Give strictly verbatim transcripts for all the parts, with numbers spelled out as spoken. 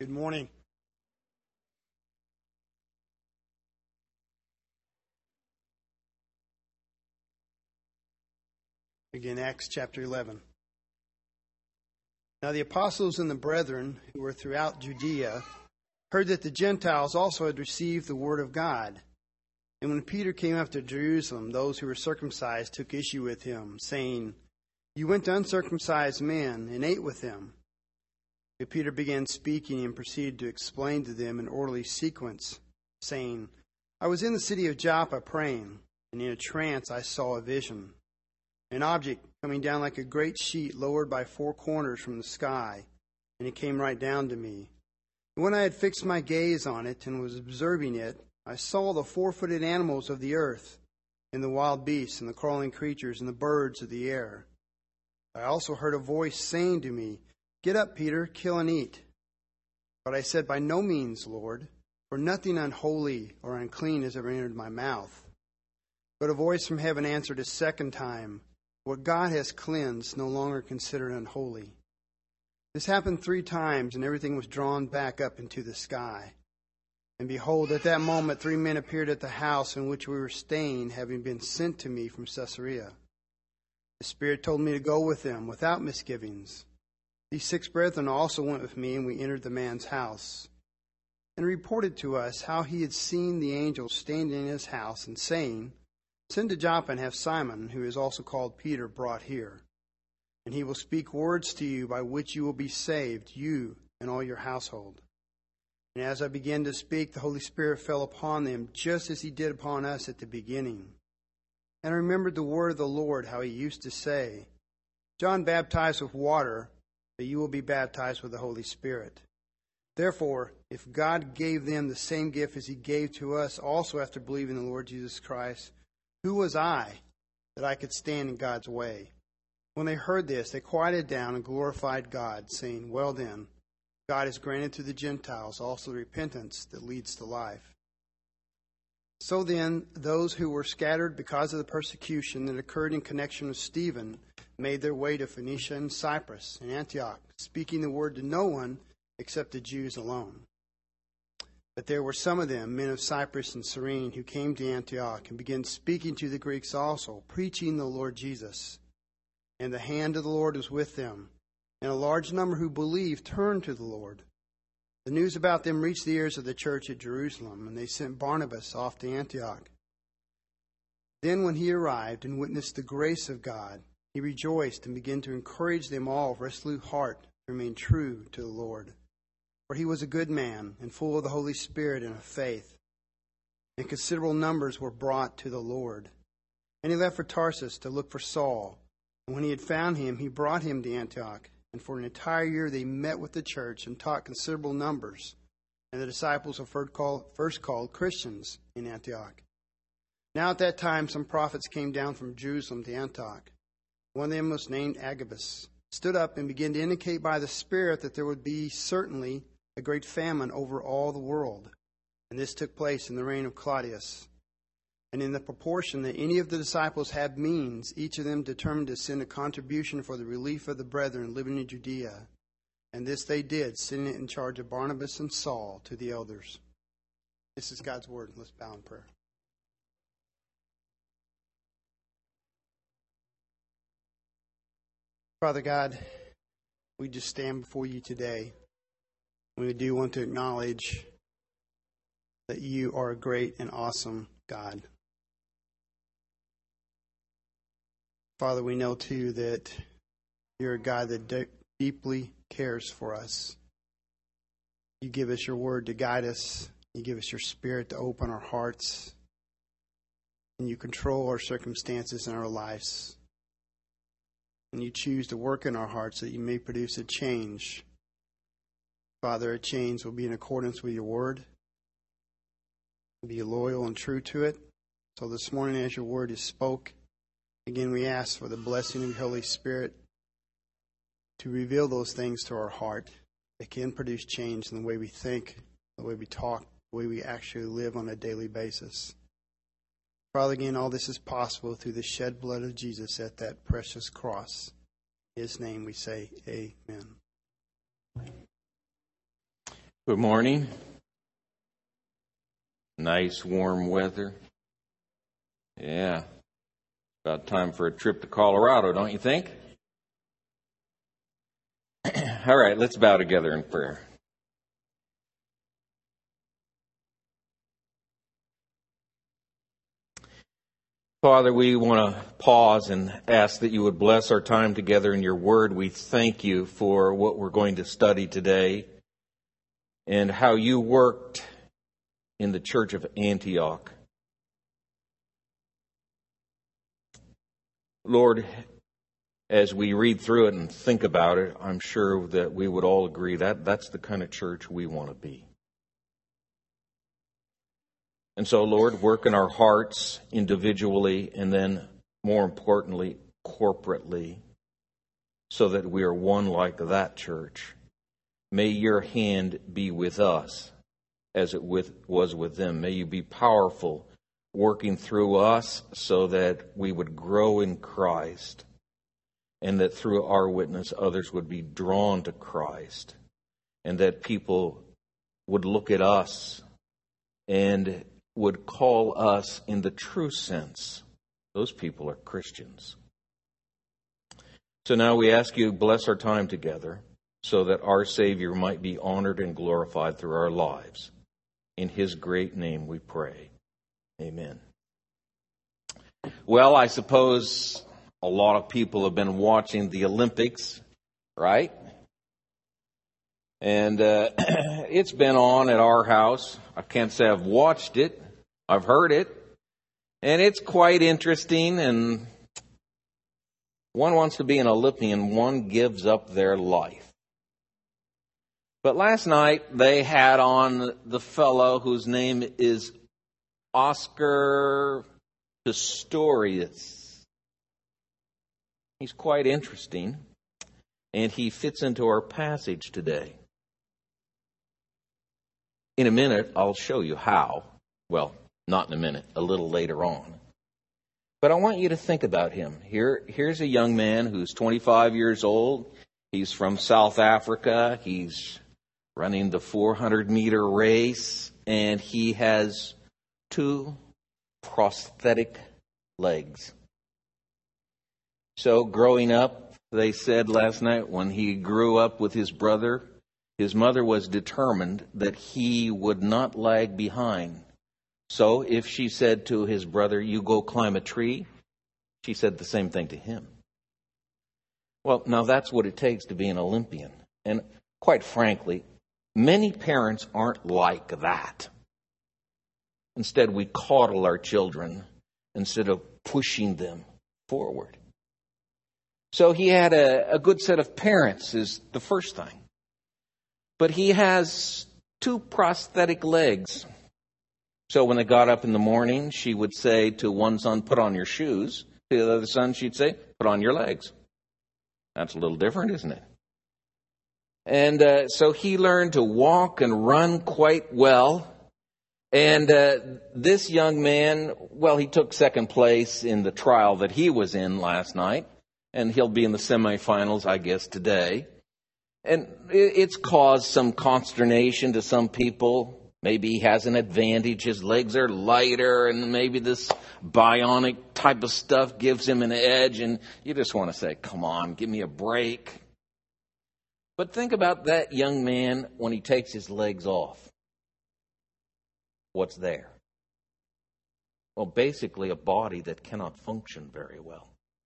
Good morning. Begin Acts chapter eleven. Now the apostles and the brethren who were throughout Judea heard that the Gentiles also had received the word of God. And when Peter came up to Jerusalem, those who were circumcised took issue with him, saying, "You went to uncircumcised men and ate with them." But Peter began speaking and proceeded to explain to them in orderly sequence, saying, "I was in the city of Joppa praying, and in a trance I saw a vision. An object coming down like a great sheet lowered by four corners from the sky, and it came right down to me. And when I had fixed my gaze on it and was observing it, I saw the four-footed animals of the earth, and the wild beasts, and the crawling creatures, and the birds of the air. I also heard a voice saying to me, 'Get up, Peter, kill and eat.' But I said, 'By no means, Lord, for nothing unholy or unclean has ever entered my mouth.' But a voice from heaven answered a second time, 'What God has cleansed, no longer consider unholy.' This happened three times, and everything was drawn back up into the sky. And behold, at that moment three men appeared at the house in which we were staying, having been sent to me from Caesarea. The Spirit told me to go with them without misgivings. These six brethren also went with me, and we entered the man's house. And reported to us how he had seen the angel standing in his house, and saying, 'Send to Joppa and have Simon, who is also called Peter, brought here. And he will speak words to you by which you will be saved, you and all your household.' And as I began to speak, the Holy Spirit fell upon them, just as he did upon us at the beginning. And I remembered the word of the Lord, how he used to say, 'John baptized with water, but you will be baptized with the Holy Spirit.' Therefore, if God gave them the same gift as he gave to us also after believing in the Lord Jesus Christ, who was I that I could stand in God's way?" When they heard this, they quieted down and glorified God, saying, "Well then, God has granted to the Gentiles also the repentance that leads to life." So then, those who were scattered because of the persecution that occurred in connection with Stephen made their way to Phoenicia and Cyprus and Antioch, speaking the word to no one except the Jews alone. But there were some of them, men of Cyprus and Cyrene, who came to Antioch and began speaking to the Greeks also, preaching the Lord Jesus. And the hand of the Lord was with them, and a large number who believed turned to the Lord. The news about them reached the ears of the church at Jerusalem, and they sent Barnabas off to Antioch. Then when he arrived and witnessed the grace of God, he rejoiced and began to encourage them all with resolute heart to remain true to the Lord. For he was a good man and full of the Holy Spirit and of faith. And considerable numbers were brought to the Lord. And he left for Tarsus to look for Saul. And when he had found him, he brought him to Antioch. And for an entire year they met with the church and taught considerable numbers. And the disciples were first called Christians in Antioch. Now at that time some prophets came down from Jerusalem to Antioch. One of them was named Agabus, stood up and began to indicate by the Spirit that there would be certainly a great famine over all the world. And this took place in the reign of Claudius. And in the proportion that any of the disciples had means, each of them determined to send a contribution for the relief of the brethren living in Judea. And this they did, sending it in charge of Barnabas and Saul to the elders. This is God's word. Let's bow in prayer. Father God, we just stand before you today. We do want to acknowledge that you are a great and awesome God. Father, we know too that you're a God that de- deeply cares for us. You give us your word to guide us. You give us your Spirit to open our hearts. And you control our circumstances in our lives. And you choose to work in our hearts that you may produce a change. Father, a change will be in accordance with your word. Be loyal and true to it. So this morning as your word is spoke, again we ask for the blessing of your Holy Spirit to reveal those things to our heart that can produce change in the way we think, the way we talk, the way we actually live on a daily basis. Father, again, all this is possible through the shed blood of Jesus at that precious cross. In his name we say amen. Good morning. Nice warm weather. Yeah. About time for a trip to Colorado, don't you think? All right, let's bow together in prayer. Father, we want to pause and ask that you would bless our time together in your word. We thank you for what we're going to study today and how you worked in the church of Antioch. Lord, as we read through it and think about it, I'm sure that we would all agree that that's the kind of church we want to be. And so, Lord, work in our hearts individually and then, more importantly, corporately, so that we are one like that church. May your hand be with us as it with, was with them. May you be powerful, working through us so that we would grow in Christ and that through our witness others would be drawn to Christ and that people would look at us and would call us in the true sense. Those people are Christians. So now we ask you to bless our time together so that our Savior might be honored and glorified through our lives. In his great name we pray. Amen. Well, I suppose a lot of people have been watching the Olympics, right? And uh, it's been on at our house. I can't say I've watched it. I've heard it. And it's quite interesting. And one wants to be an Olympian. One gives up their life. But last night they had on the fellow whose name is Oscar Pistorius. He's quite interesting. And he fits into our passage today. In a minute, I'll show you how. Well, not in a minute, a little later on. But I want you to think about him. Here, here's a young man who's twenty-five years old. He's from South Africa. He's running the four hundred meter race, and he has two prosthetic legs. So growing up, they said last night when he grew up with his brother, his mother was determined that he would not lag behind. So if she said to his brother, you go climb a tree, she said the same thing to him. Well, now that's what it takes to be an Olympian. And quite frankly, many parents aren't like that. Instead, we coddle our children instead of pushing them forward. So he had a, a good set of parents is the first thing. But he has two prosthetic legs. So when they got up in the morning, she would say to one son, put on your shoes. To the other son, she'd say, put on your legs. That's a little different, isn't it? And uh, so he learned to walk and run quite well. And uh, this young man, well, he took second place in the trial that he was in last night. And he'll be in the semifinals, I guess, today. And it's caused some consternation to some people. Maybe he has an advantage. His legs are lighter, and maybe this bionic type of stuff gives him an edge. And you just want to say, come on, give me a break. But think about that young man when he takes his legs off. What's there? Well, basically a body that cannot function very well.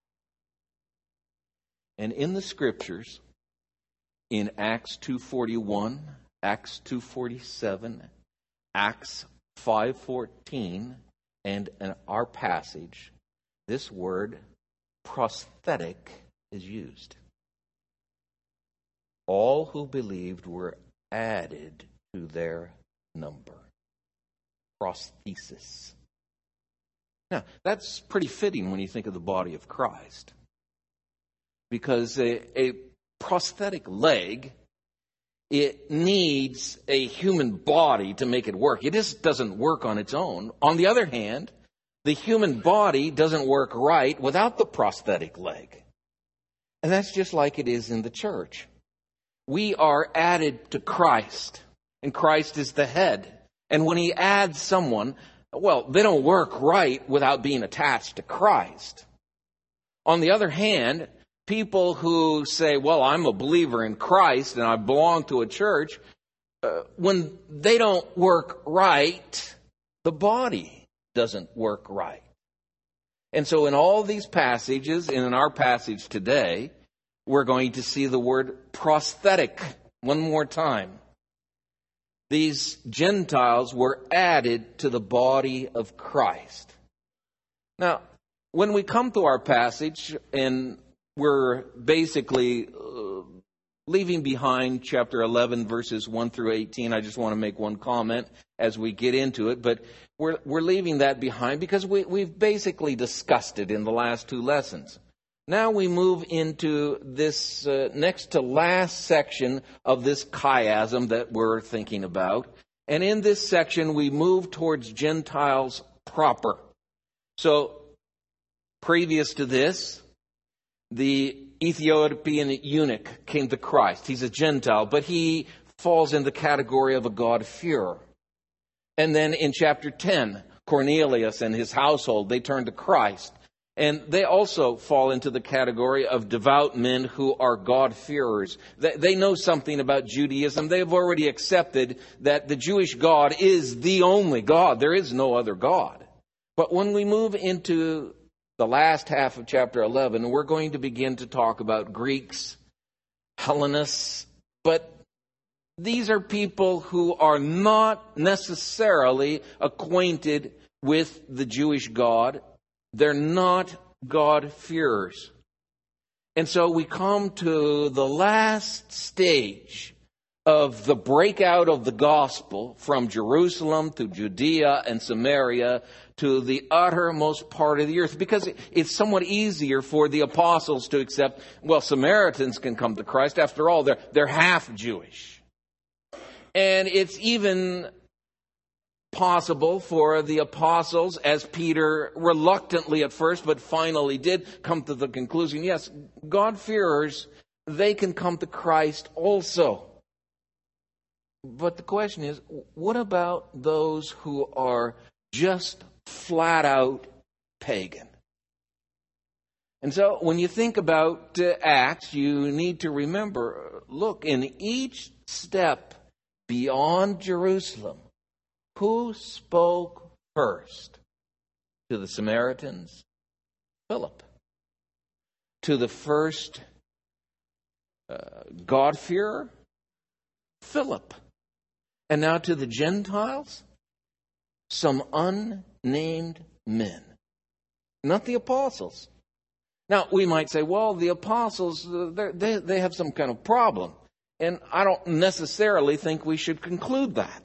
And in the scriptures, in Acts two forty-one, Acts two forty-seven, Acts five fourteen, and in our passage, this word prosthetic is used. All who believed were added to their number. Prosthesis. Now, that's pretty fitting when you think of the body of Christ. Because a, a prosthetic leg, it needs a human body to make it work. It just doesn't work on its own. On the other hand, the human body doesn't work right without the prosthetic leg. And that's just like it is in the church. We are added to Christ. and Christ is the head. And when he adds someone, well, they don't work right without being attached to Christ. On the other hand, people who say, well, I'm a believer in Christ and I belong to a church, uh, when they don't work right, the body doesn't work right. And so in all these passages, and in our passage today, we're going to see the word prosthetic one more time. These Gentiles were added to the body of Christ. Now, when we come to our passage, and we're basically uh, leaving behind chapter eleven, verses one through eighteen, I just want to make one comment as we get into it, but we're we're leaving that behind because we, we've basically discussed it in the last two lessons. Now we move into this uh, next to last section of this chiasm that we're thinking about. And in this section, we move towards Gentiles proper. So, previous to this, the Ethiopian eunuch came to Christ. He's a Gentile, but he falls in the category of a God-fearer. And then in chapter ten, Cornelius and his household, they turn to Christ. And they also fall into the category of devout men who are God-fearers. They know something about Judaism. They have already accepted that the Jewish God is the only God. There is no other God. But when we move into the last half of chapter eleven, we're going to begin to talk about Greeks, Hellenists, but these are people who are not necessarily acquainted with the Jewish God. They're not God-fearers. And so we come to the last stage of the breakout of the gospel from Jerusalem to Judea and Samaria to the uttermost part of the earth, because it's somewhat easier for the apostles to accept, well, Samaritans can come to Christ. After all, they're, they're half Jewish. And it's even possible for the apostles, as Peter reluctantly at first, but finally did come to the conclusion, yes, God-fearers, they can come to Christ also. But the question is, what about those who are just flat out pagan? And so when you think about uh, Acts, you need to remember, look, in each step beyond Jerusalem, who spoke first? To the Samaritans? Philip. To the first uh, God-fearer? Philip. And now to the Gentiles? Some unnamed men. Not the apostles. Now, we might say, well, the apostles, they they have some kind of problem. And I don't necessarily think we should conclude that.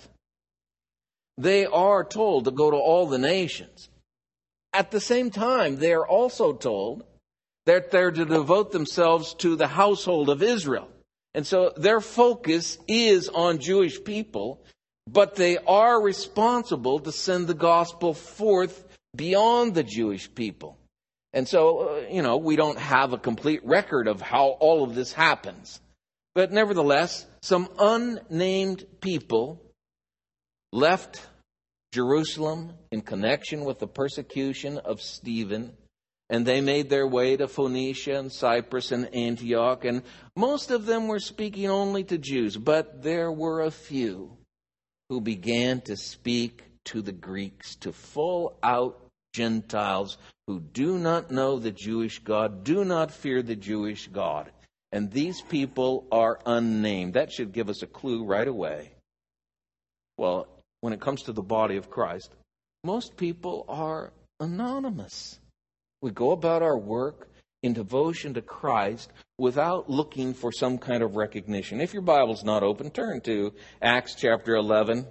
They are told to go to all the nations. At the same time, they are also told that they're to devote themselves to the household of Israel. And so their focus is on Jewish people, but they are responsible to send the gospel forth beyond the Jewish people. And so, uh, you know, we don't have a complete record of how all of this happens. But nevertheless, some unnamed people left Jerusalem in connection with the persecution of Stephen, and they made their way to Phoenicia and Cyprus and Antioch, and most of them were speaking only to Jews, but there were a few who began to speak to the Greeks, to full out Gentiles who do not know the Jewish God, do not fear the Jewish God. And these people are unnamed. That should give us a clue right away. Well, when it comes to the body of Christ, most people are anonymous. We go about our work in devotion to Christ without looking for some kind of recognition. If your Bible's not open, turn to Acts chapter eleven.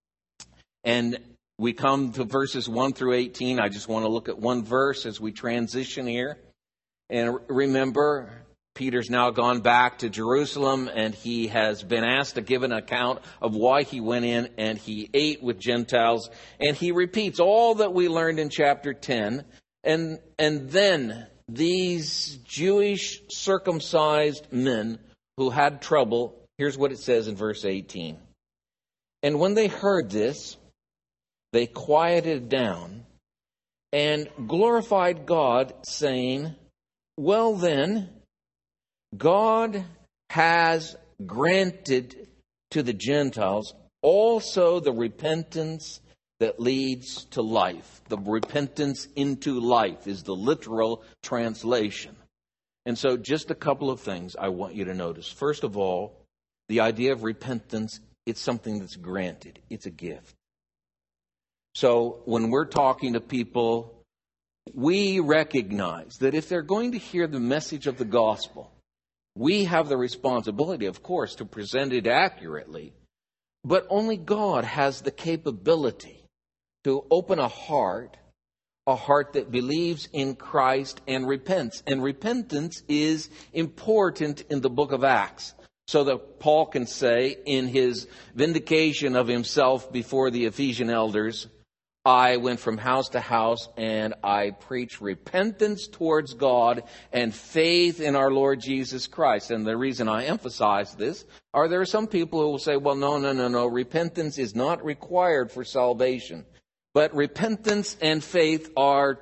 And we come to verses one through eighteen. I just want to look at one verse as we transition here. And remember, Peter's now gone back to Jerusalem, and he has been asked to give an account of why he went in and he ate with Gentiles. And he repeats all that we learned in chapter ten. And, and then these Jewish circumcised men who had trouble, here's what it says in verse eighteen. And when they heard this, they quieted down and glorified God, saying, well then, God has granted to the Gentiles also the repentance that leads to life. The repentance into life is the literal translation. And so just a couple of things I want you to notice. First of all, the idea of repentance, it's something that's granted. It's a gift. So when we're talking to people, we recognize that if they're going to hear the message of the gospel, we have the responsibility, of course, to present it accurately. But only God has the capability to open a heart, a heart that believes in Christ and repents. And repentance is important in the book of Acts. So that Paul can say in his vindication of himself before the Ephesian elders, I went from house to house and I preached repentance towards God and faith in our Lord Jesus Christ. And the reason I emphasize this are there are some people who will say, well, no, no, no, no, repentance is not required for salvation. But repentance and faith are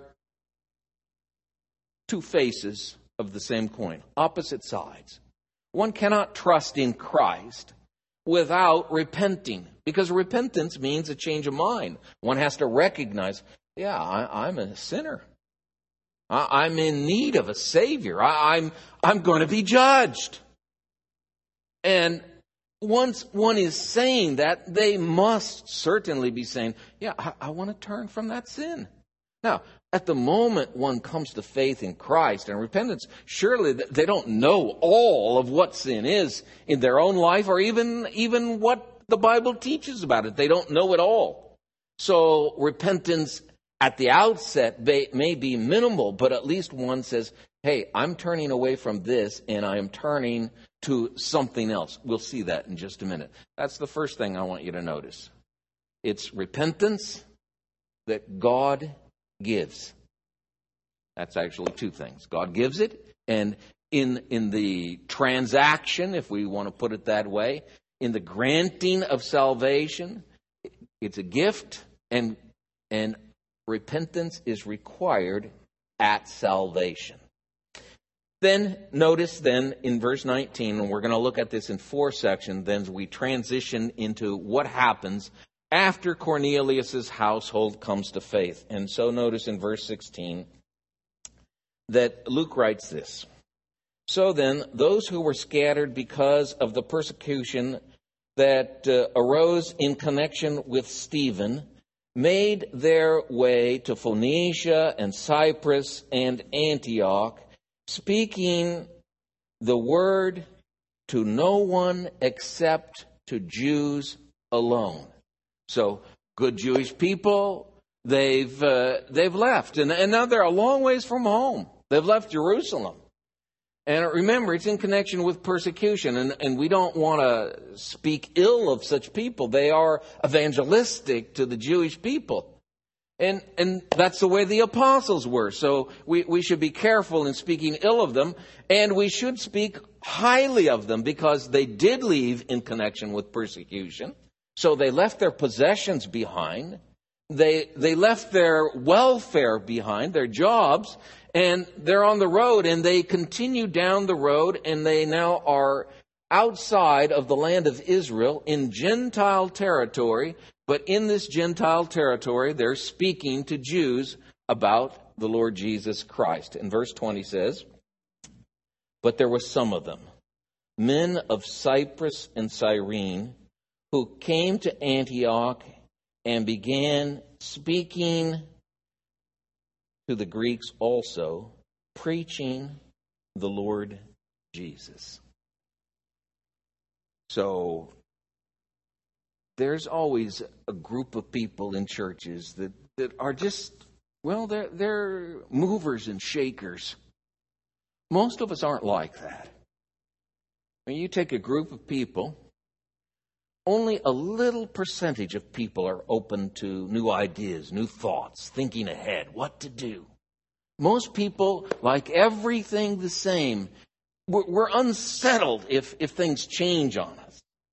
two faces of the same coin, opposite sides. One cannot trust in Christ without repenting, because repentance means a change of mind. One has to recognize, yeah, I, I'm a sinner. I, I'm in need of a Savior. I, I'm, I'm going to be judged. And once one is saying that, they must certainly be saying, yeah, I, I want to turn from that sin. Now, at the moment one comes to faith in Christ and repentance, surely they don't know all of what sin is in their own life, or even, even what the Bible teaches about it. They don't know it all. So repentance at the outset may, may be minimal, but at least one says, hey, I'm turning away from this and I'm turning to something else. We'll see that in just a minute. That's the first thing I want you to notice. It's repentance that God gives. That's actually two things. God gives it, and in in the transaction, if we want to put it that way, in the granting of salvation, it's a gift, and and repentance is required at salvation. Then notice then in verse nineteen, and we're going to look at this in four sections, then we transition into what happens after Cornelius' household comes to faith. And so notice in verse sixteen that Luke writes this. So then, those who were scattered because of the persecution that uh, arose in connection with Stephen made their way to Phoenicia and Cyprus and Antioch, speaking the word to no one except to Jews alone. So, good Jewish people, they've uh, they've left, and, and now they're a long ways from home. They've left Jerusalem. And remember, it's in connection with persecution, and, and we don't want to speak ill of such people. They are evangelistic to the Jewish people. And and that's the way the apostles were. So we, we should be careful in speaking ill of them, and we should speak highly of them because they did leave in connection with persecution. So they left their possessions behind. They they left their welfare behind, their jobs, and they're on the road, and they continue down the road, and they now are outside of the land of Israel in Gentile territory. But in this Gentile territory, they're speaking to Jews about the Lord Jesus Christ. And verse twenty says, but there were some of them, men of Cyprus and Cyrene, who came to Antioch and began speaking to the Greeks also, preaching the Lord Jesus. So there's always a group of people in churches that, that are just, well, they're, they're movers and shakers. Most of us aren't like that. When you take a group of people, only a little percentage of people are open to new ideas, new thoughts, thinking ahead, what to do. Most people like everything the same. We're, we're unsettled if, if things change on us.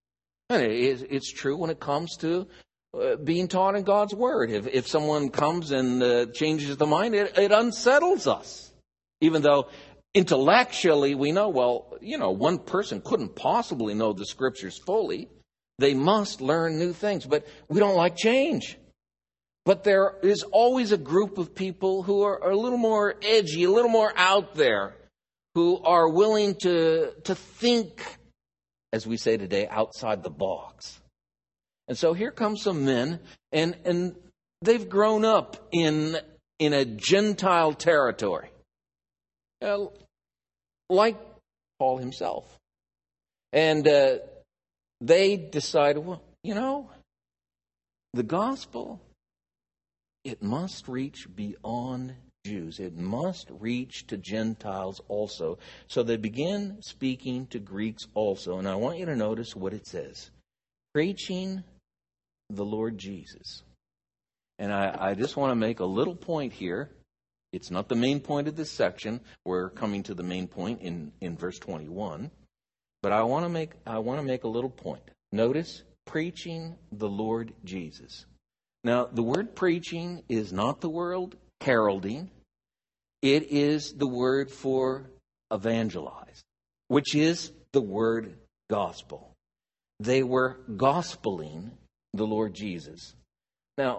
And it is, it's true when it comes to uh, being taught in God's Word. If, if someone comes and uh, changes the mind, it, it unsettles us. Even though intellectually we know, well, you know, one person couldn't possibly know the Scriptures fully. They must learn new things. But we don't like change. But there is always a group of people who are, are a little more edgy, a little more out there, who are willing to, to think, as we say today, outside the box. And so here come some men, and, and they've grown up in, in a Gentile territory, uh, like Paul himself. And uh, they decided, well, you know, the gospel, it must reach beyond Jews. It must reach to Gentiles also. So they begin speaking to Greeks also. And I want you to notice what it says. Preaching the Lord Jesus. And I, I just want to make a little point here. It's not the main point of this section. We're coming to the main point in, in verse twenty-one. But I want to make I want to make a little point. Notice, preaching the Lord Jesus. Now, the word preaching is not the word heralding. It is the word for evangelize, which is the word gospel. They were gospeling the Lord Jesus. Now,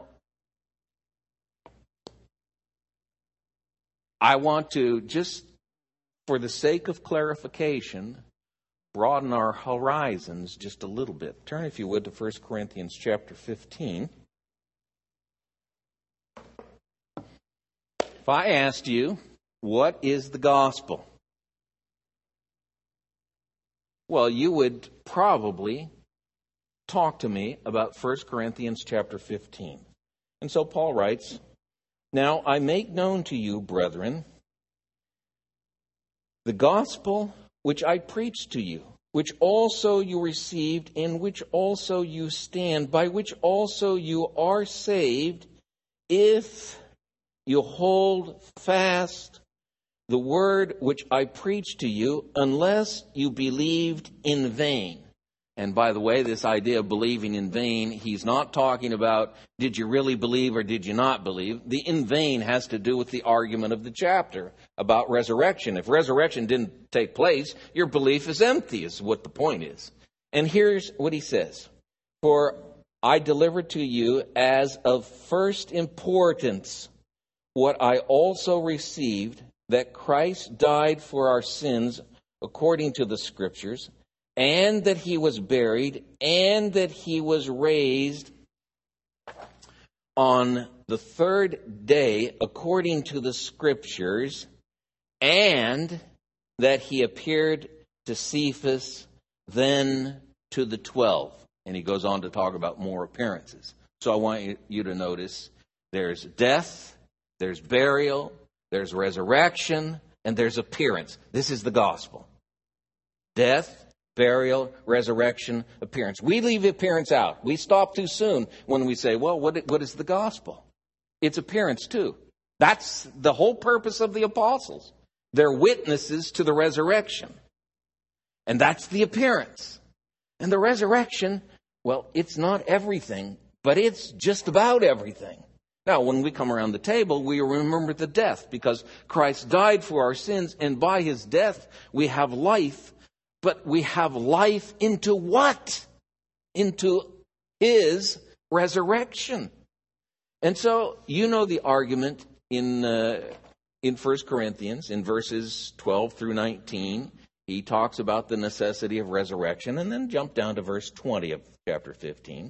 I want to, just for the sake of clarification, broaden our horizons just a little bit. Turn, if you would, to First Corinthians chapter fifteen. If I asked you, what is the gospel? Well, you would probably talk to me about First Corinthians chapter fifteen. And so Paul writes, "Now I make known to you, brethren, the gospel which I preached to you, which also you received, in which also you stand, by which also you are saved, if you hold fast the word which I preached to you, unless you believed in vain." And by the way, this idea of believing in vain, he's not talking about did you really believe or did you not believe. The in vain has to do with the argument of the chapter about resurrection. If resurrection didn't take place, your belief is empty, is what the point is. And here's what he says. "For I delivered to you as of first importance what I also received, that Christ died for our sins according to the Scriptures, and that he was buried, and that he was raised on the third day according to the Scriptures, and that he appeared to Cephas, then to the twelve." And he goes on to talk about more appearances. So I want you to notice there's death, there's burial, there's resurrection, and there's appearance. This is the gospel. Death, burial, resurrection, appearance. We leave appearance out. We stop too soon when we say, well, what, what is the gospel? It's appearance too. That's the whole purpose of the apostles. They're witnesses to the resurrection. And that's the appearance. And the resurrection, well, it's not everything, but it's just about everything. Now, when we come around the table, we remember the death, because Christ died for our sins, and by his death we have life. But we have life into what? Into his resurrection. And so, you know the argument in uh, in First Corinthians, in verses twelve through nineteen. He talks about the necessity of resurrection, and then jump down to verse twenty of chapter fifteen.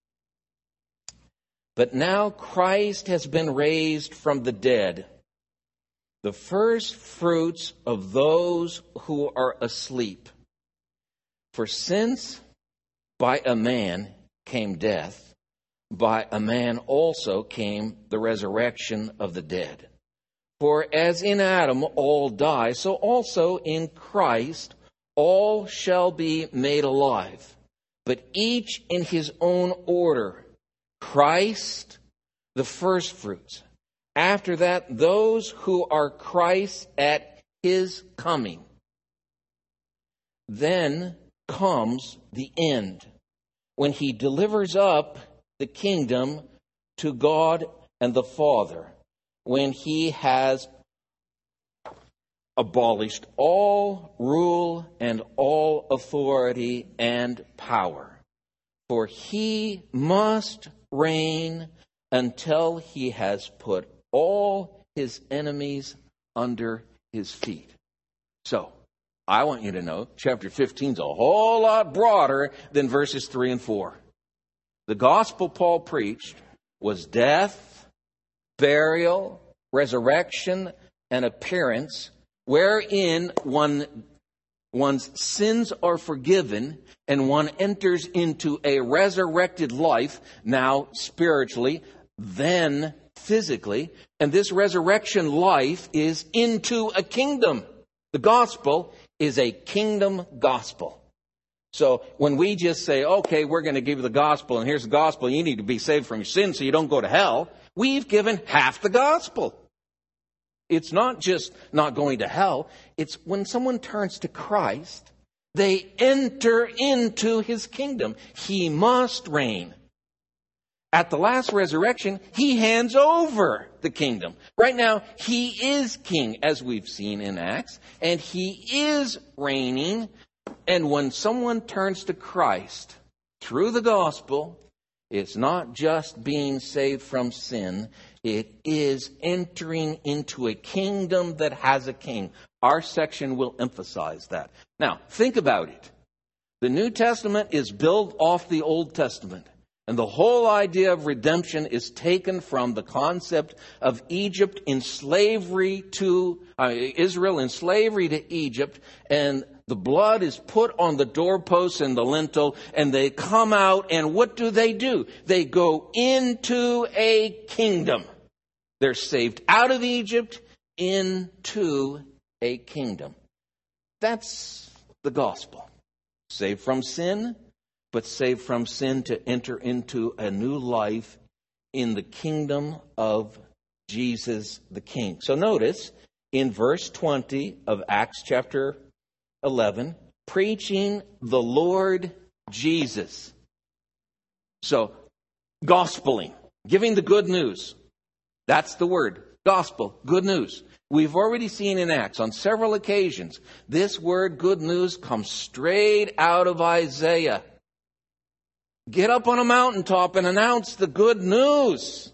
"But now Christ has been raised from the dead, the first fruits of those who are asleep. For since by a man came death, by a man also came the resurrection of the dead. For as in Adam all die, so also in Christ all shall be made alive, but each in his own order. Christ, the firstfruits. After that, those who are Christ at his coming. Then comes the end. when he delivers up the kingdom to God and the Father, when he has abolished all rule and all authority and power. For he must reign until he has put all his enemies under his feet. So, I want you to know, chapter fifteen is a whole lot broader than verses three and four. The gospel Paul preached was death, burial, resurrection, and appearance, wherein one, one's sins are forgiven and one enters into a resurrected life, now spiritually, then physically. And this resurrection life is into a kingdom. The gospel is a kingdom gospel. So when we just say, okay, we're going to give you the gospel, and here's the gospel, you need to be saved from your sins so you don't go to hell, we've given half the gospel. It's not just not going to hell. It's when someone turns to Christ, they enter into his kingdom. He must reign. At the last resurrection, he hands over the kingdom. Right now, he is king, as we've seen in Acts, and he is reigning. And when someone turns to Christ through the gospel, it's not just being saved from sin. It is entering into a kingdom that has a king. Our section will emphasize that. Now, think about it. The New Testament is built off the Old Testament. And the whole idea of redemption is taken from the concept of Egypt in slavery to, uh, Israel in slavery to Egypt. And the blood is put on the doorposts and the lintel, and they come out, and what do they do? They go into a kingdom. They're saved out of Egypt into a kingdom. That's the gospel. Saved from sin, but saved from sin to enter into a new life in the kingdom of Jesus the King. So notice in verse twenty of Acts chapter eleven, preaching the Lord Jesus. So, gospeling, giving the good news. That's the word, gospel, good news. We've already seen in Acts on several occasions, this word good news comes straight out of Isaiah. Get up on a mountaintop and announce the good news.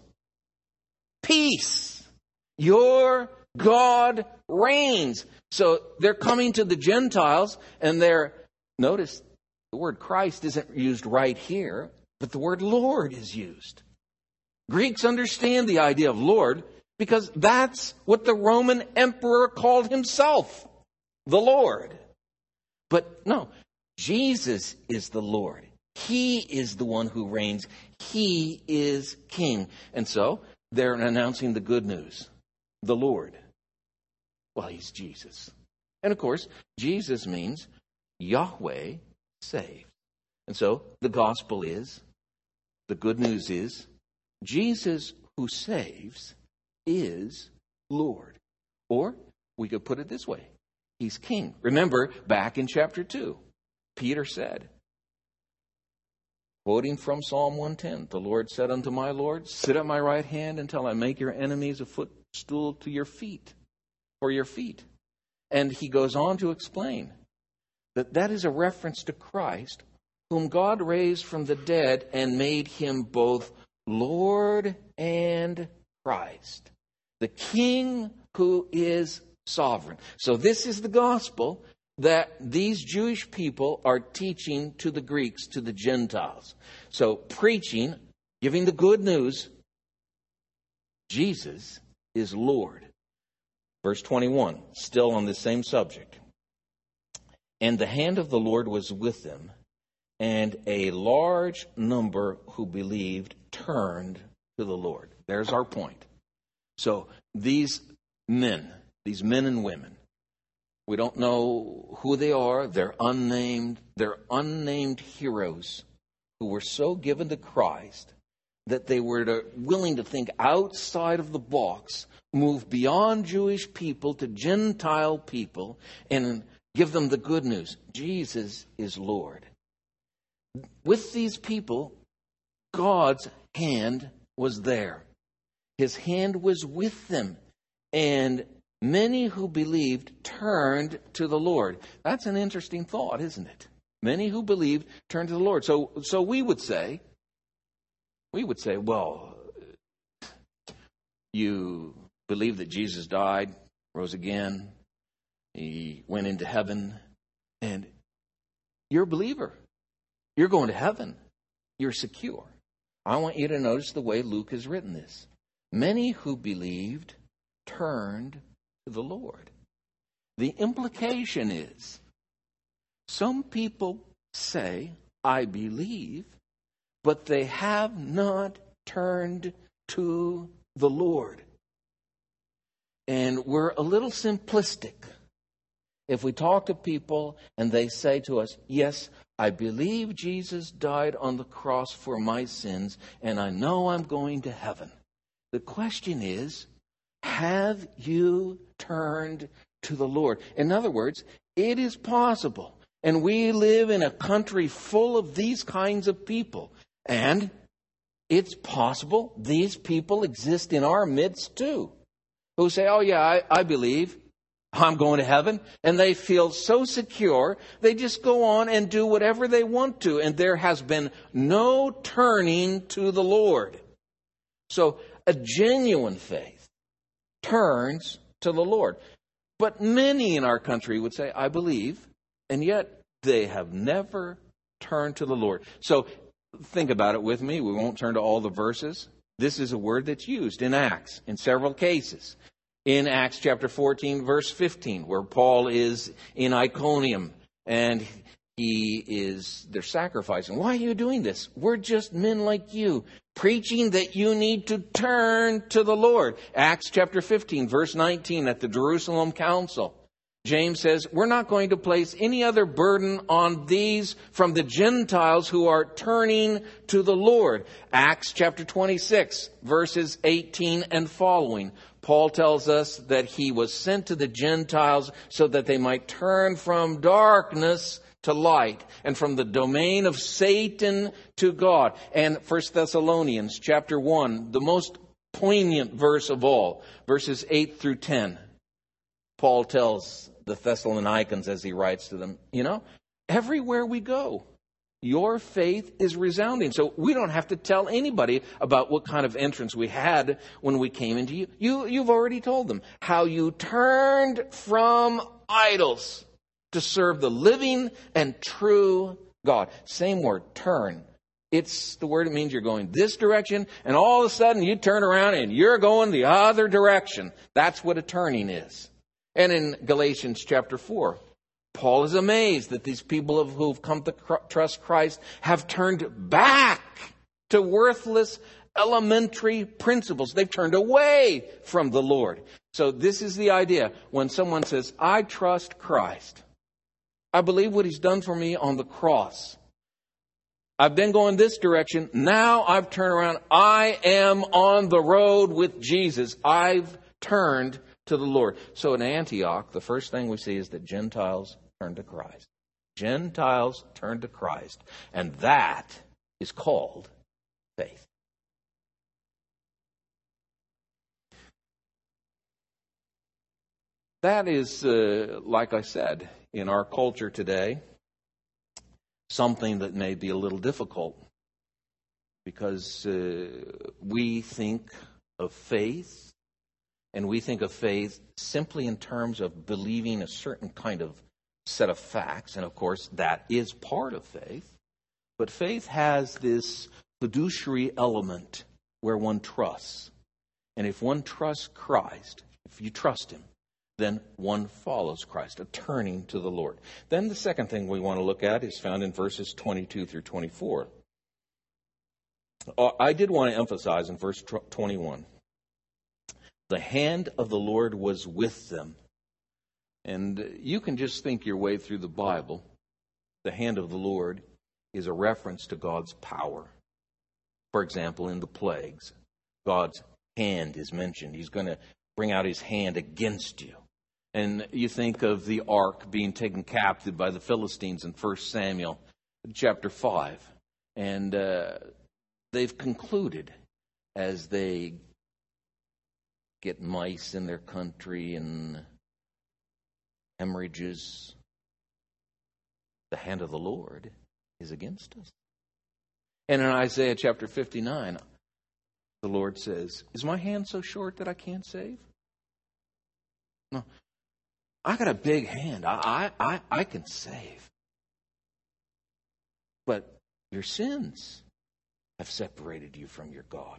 Peace. Your God reigns. So they're coming to the Gentiles, and they're, notice the word Christ isn't used right here, but the word Lord is used. Greeks understand the idea of Lord because that's what the Roman emperor called himself, the Lord. But no, Jesus is the Lord. He is the one who reigns. He is king. And so they're announcing the good news, the Lord. Well, he's Jesus. And of course, Jesus means Yahweh saves. And so the gospel is, the good news is, Jesus who saves is Lord. Or we could put it this way, he's king. Remember, back in chapter two, Peter said, quoting from Psalm one ten, the Lord said unto my Lord, sit at my right hand until I make your enemies a footstool to your feet, for your feet. And he goes on to explain that that is a reference to Christ, whom God raised from the dead and made him both Lord and Christ, the King who is sovereign. So this is the gospel that these Jewish people are teaching to the Greeks, to the Gentiles. So preaching, giving the good news, Jesus is Lord. Verse twenty-one, still on the same subject. And the hand of the Lord was with them, and a large number who believed turned to the Lord. There's our point. So these men, these men and women, we don't know who they are. They're unnamed. They're unnamed heroes who were so given to Christ that they were to, willing to think outside of the box, move beyond Jewish people to Gentile people, and give them the good news. Jesus is Lord. with these people, God's hand was there. His hand was with them. And many who believed turned to the Lord. That's an interesting thought, isn't it? Many who believed turned to the Lord. So, so we would say, we would say, well, you believe that Jesus died, rose again, he went into heaven, and you're a believer. You're going to heaven. You're secure. I want you to notice the way Luke has written this. Many who believed turned to the Lord. The implication is, some people say, I believe, but they have not turned to the Lord. And we're a little simplistic if we talk to people and they say to us, yes, I believe Jesus died on the cross for my sins, and I know I'm going to heaven. The question is, have you turned to the Lord? In other words, it is possible. And we live in a country full of these kinds of people. And it's possible these people exist in our midst too. Who say, oh yeah, I, I believe. I'm going to heaven. And they feel so secure, they just go on and do whatever they want to. And there has been no turning to the Lord. So a genuine faith turns to the Lord. But many in our country would say, I believe, and yet they have never turned to the Lord. So think about it with me. We won't turn to all the verses. This is a word that's used in Acts in several cases. In Acts chapter fourteen, verse fifteen, where Paul is in Iconium and he is, they're sacrificing. Why are you doing this? We're just men like you, preaching that you need to turn to the Lord. Acts chapter fifteen, verse nineteen, at the Jerusalem Council, James says, we're not going to place any other burden on these from the Gentiles who are turning to the Lord. Acts chapter twenty-six, verses eighteen and following. Paul tells us that he was sent to the Gentiles so that they might turn from darkness to light and from the domain of Satan to God. And First Thessalonians chapter one, the most poignant verse of all, verses eight through ten. Paul tells the Thessalonians as he writes to them, you know, everywhere we go, your faith is resounding. So we don't have to tell anybody about what kind of entrance we had when we came into you. you you've already told them how you turned from idols to serve the living and true God. Same word, turn. It's the word that means you're going this direction, and all of a sudden you turn around and you're going the other direction. That's what a turning is. And in Galatians chapter four, Paul is amazed that these people who've come to trust Christ have turned back to worthless elementary principles. They've turned away from the Lord. So this is the idea. When someone says, I trust Christ, I believe what he's done for me on the cross. I've been going this direction. Now I've turned around. I am on the road with Jesus. I've turned to the Lord. So in Antioch, the first thing we see is that Gentiles turn to Christ. Gentiles turn to Christ. And that is called faith. That is, uh, like I said, in our culture today, something that may be a little difficult, because uh, we think of faith, and we think of faith simply in terms of believing a certain kind of set of facts, and of course that is part of faith. But faith has this fiduciary element where one trusts. And if one trusts Christ, if you trust him, then one follows Christ, a turning to the Lord. Then the second thing we want to look at is found in verses twenty-two through twenty-four. I did want to emphasize in verse twenty-one, the hand of the Lord was with them. And you can just think your way through the Bible. The hand of the Lord is a reference to God's power. For example, in the plagues, God's hand is mentioned. He's going to bring out his hand against you. And you think of the ark being taken captive by the Philistines in First Samuel. chapter five. And uh, they've concluded, as they get mice in their country and hemorrhages, the hand of the Lord is against us. And in Isaiah chapter fifty-nine, the Lord says, is my hand so short that I can't save? No. I got a big hand. I, I, I can save. But your sins have separated you from your God.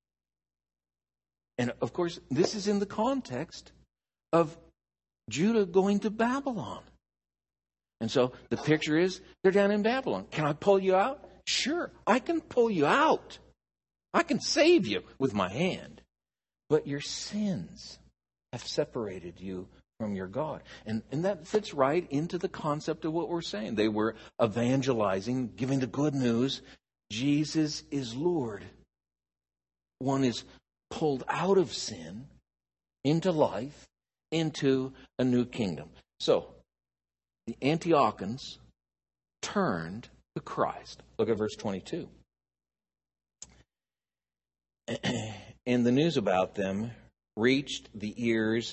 And of course, this is in the context of Judah going to Babylon. And so the picture is, they're down in Babylon. Can I pull you out? Sure, I can pull you out. I can save you with my hand. But your sins have separated you from your God. And, and that fits right into the concept of what we're saying. They were evangelizing, giving the good news. Jesus is Lord. One is pulled out of sin into life, into a new kingdom. So, the Antiochans turned to Christ. Look at verse twenty-two. And the news about them reached the ears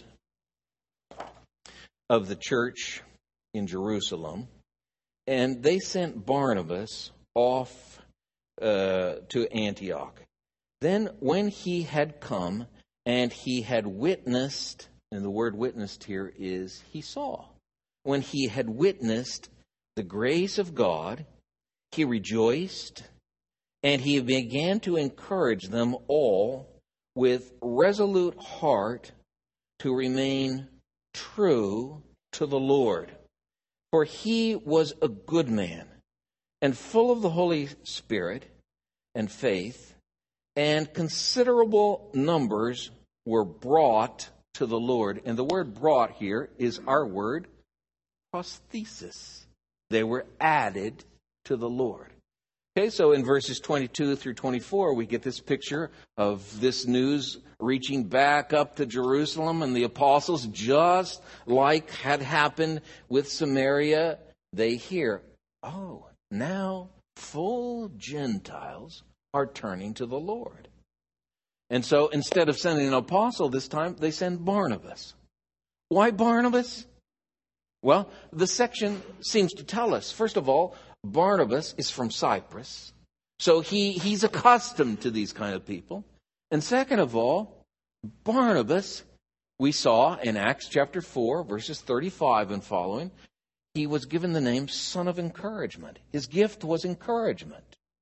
of the church in Jerusalem, and they sent Barnabas off uh, to Antioch. Then when he had come and he had witnessed, and the word witnessed here is he saw. When he had witnessed the grace of God, he rejoiced, and he began to encourage them all with resolute heart to remain true to the Lord. For he was a good man and full of the Holy Spirit and faith, and considerable numbers were brought to the Lord. And the word brought here is our word, prosthesis. They were added to the Lord. Okay, so in verses twenty-two through twenty-four, we get this picture of this news reaching back up to Jerusalem, and the apostles, just like had happened with Samaria, they hear, oh, now full Gentiles are turning to the Lord. And so instead of sending an apostle this time, they send Barnabas. Why Barnabas? Well, the section seems to tell us, first of all, Barnabas is from Cyprus, so he, he's accustomed to these kind of people. And second of all, Barnabas, we saw in Acts chapter four, verses thirty-five and following, he was given the name Son of Encouragement. His gift was encouragement.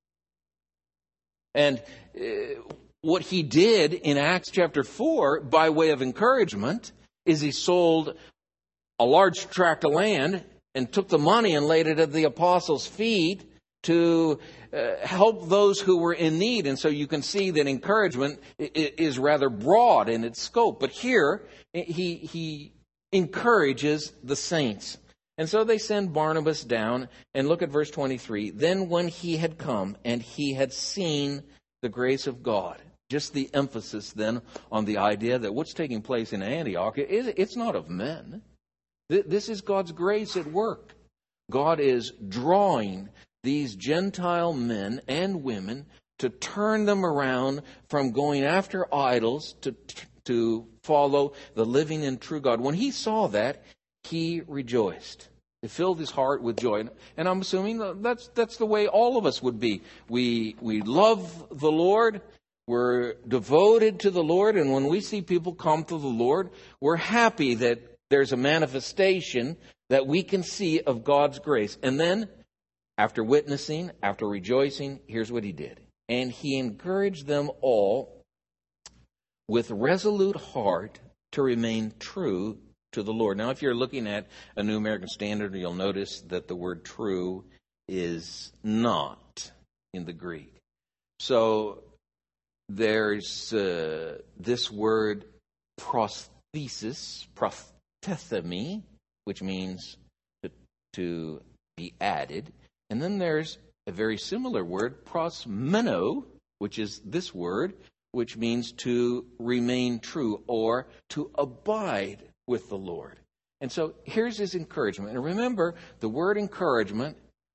And uh, what he did in Acts chapter four, by way of encouragement, is he sold a large tract of land and took the money and laid it at the apostles' feet to uh, help those who were in need. And so you can see that encouragement is rather broad in its scope. But here, he, he encourages the saints. And so they send Barnabas down, and look at verse twenty-three. Then when he had come and he had seen the grace of God, just the emphasis then on the idea that what's taking place in Antioch, it's not of men. This is God's grace at work. God is drawing these Gentile men and women to turn them around from going after idols to, to follow the living and true God. When he saw that, he rejoiced. It filled his heart with joy. And I'm assuming that's that's the way all of us would be. We we love the Lord. We're devoted to the Lord. And when we see people come to the Lord, we're happy that there's a manifestation that we can see of God's grace. And then, after witnessing, after rejoicing, here's what he did. And he encouraged them all with resolute heart to remain true to the Lord. Now, if you're looking at a New American Standard, you'll notice that the word true is not in the Greek. So, there's uh, this word prosthesis, prosthesis. Tethemi, which means to, to be added. And then there's a very similar word, prosmeno, which is this word, which means to remain true or to abide with the Lord. And so here's his encouragement. And remember, the word encouragement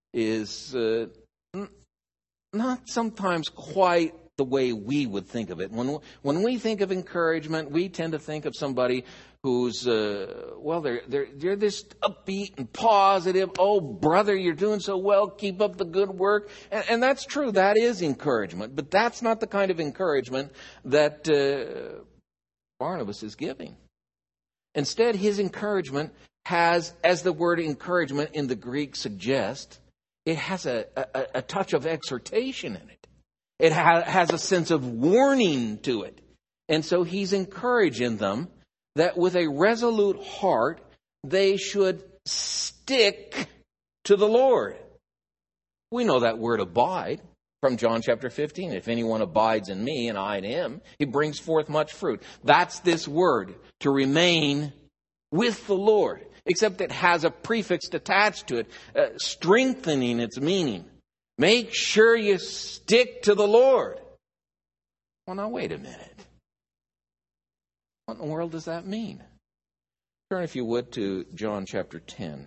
is uh, n- not sometimes quite the way we would think of it. When when we think of encouragement, we tend to think of somebody who's, uh, well, they're, they're, they're this upbeat and positive. Oh, brother, you're doing so well. Keep up the good work. And, and that's true. That is encouragement. But that's not the kind of encouragement that uh, Barnabas is giving. Instead, his encouragement has, as the word encouragement in the Greek suggests, it has a, a, a touch of exhortation in it. It ha- has a sense of warning to it. And so he's encouraging them that with a resolute heart, they should stick to the Lord. We know that word abide from John chapter fifteen. If anyone abides in me and I in him, he brings forth much fruit. That's this word, to remain with the Lord, except it has a prefix attached to it, uh, strengthening its meaning. Make sure you stick to the Lord. Well, now, wait a minute. What in the world does that mean? Turn, if you would, to John chapter ten.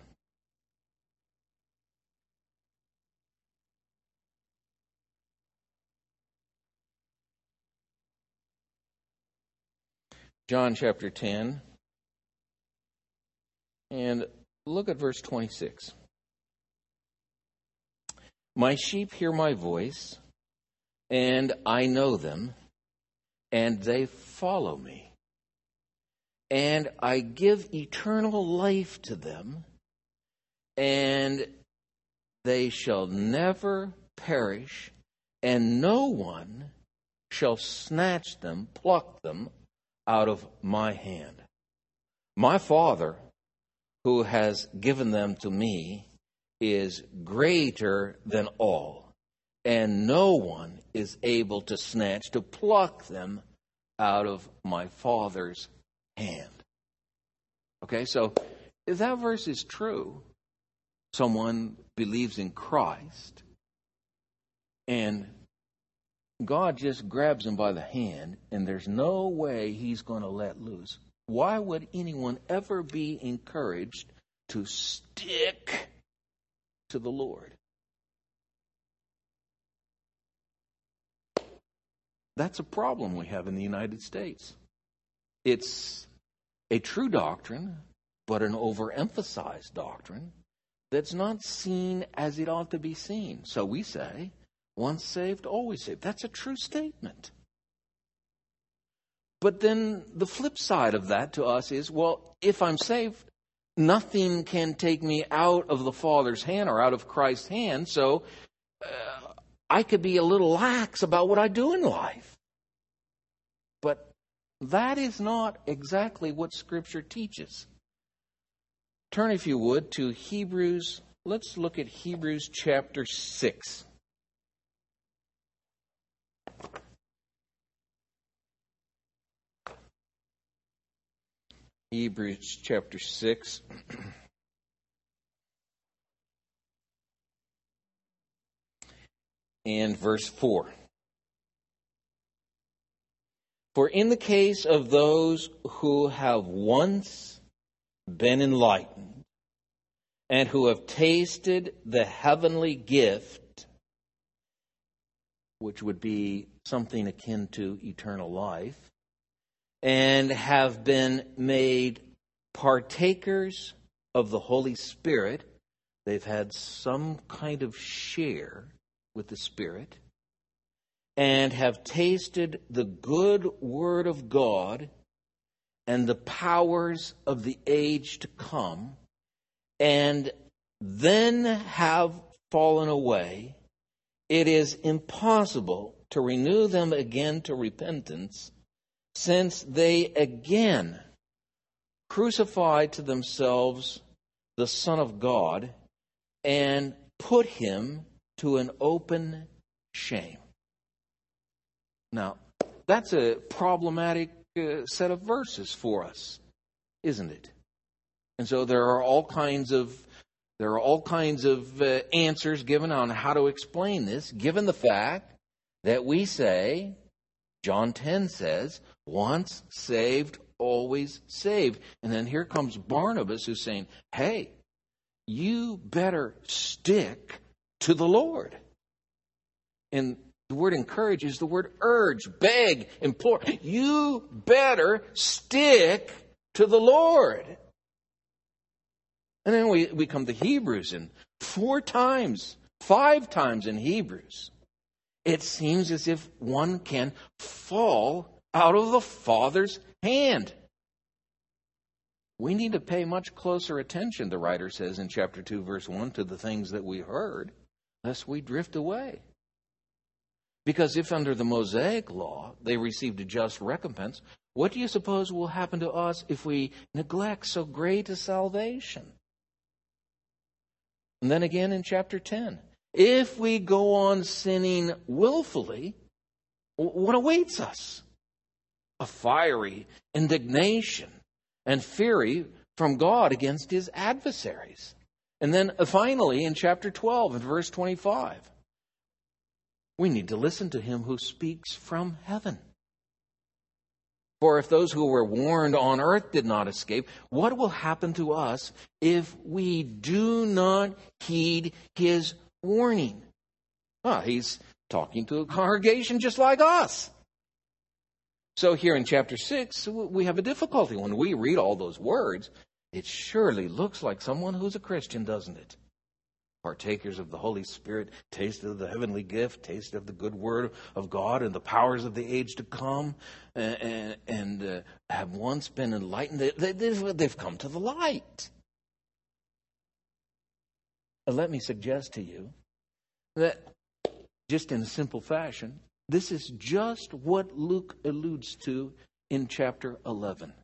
John chapter ten. And look at verse twenty-six. My sheep hear my voice, and I know them, and they follow me. And I give eternal life to them, and they shall never perish, and no one shall snatch them, pluck them out of my hand. My Father, who has given them to me, is greater than all, and no one is able to snatch, to pluck them out of my Father's hand. Okay, so if that verse is true, someone believes in Christ, and God just grabs him by the hand, and there's no way he's going to let loose. Why would anyone ever be encouraged to stick to the Lord? That's a problem we have in the United States. It's a true doctrine, but an overemphasized doctrine that's not seen as it ought to be seen. So we say, once saved, always saved. That's a true statement. But then the flip side of that to us is, well, if I'm saved, nothing can take me out of the Father's hand or out of Christ's hand, so uh, I could be a little lax about what I do in life. But that is not exactly what Scripture teaches. Turn, if you would, to Hebrews. Let's look at Hebrews chapter six. Hebrews chapter six. And verse four. For in the case of those who have once been enlightened and who have tasted the heavenly gift, which would be something akin to eternal life, and have been made partakers of the Holy Spirit, they've had some kind of share with the Spirit, and have tasted the good word of God and the powers of the age to come, and then have fallen away, it is impossible to renew them again to repentance, since they again crucify to themselves the Son of God and put him to an open shame. Now, that's a problematic uh, set of verses for us, isn't it? And so there are all kinds of there are all kinds of uh, answers given on how to explain this, given the fact that we say, John ten says, once saved, always saved. And then here comes Barnabas who's saying, hey, you better stick to the Lord. And the word encourage is the word urge, beg, implore. You better stick to the Lord. And then we, we come to Hebrews, and four times, five times in Hebrews, it seems as if one can fall out of the Father's hand. We need to pay much closer attention, the writer says in chapter two, verse one, to the things that we heard, lest we drift away. Because if under the Mosaic law they received a just recompense, what do you suppose will happen to us if we neglect so great a salvation? And then again in chapter ten, if we go on sinning willfully, what awaits us? A fiery indignation and fury from God against his adversaries. And then finally in chapter twelve and verse twenty-five, we need to listen to him who speaks from heaven. For if those who were warned on earth did not escape, what will happen to us if we do not heed his warning? Ah, he's talking to a congregation just like us. So here in chapter six, we have a difficulty. When we read all those words, it surely looks like someone who's a Christian, doesn't it? Partakers of the Holy Spirit, taste of the heavenly gift, taste of the good word of God and the powers of the age to come, and, and uh, have once been enlightened. They, they, they've, they've come to the light. And let me suggest to you that, just in a simple fashion, this is just what Luke alludes to in chapter eleven.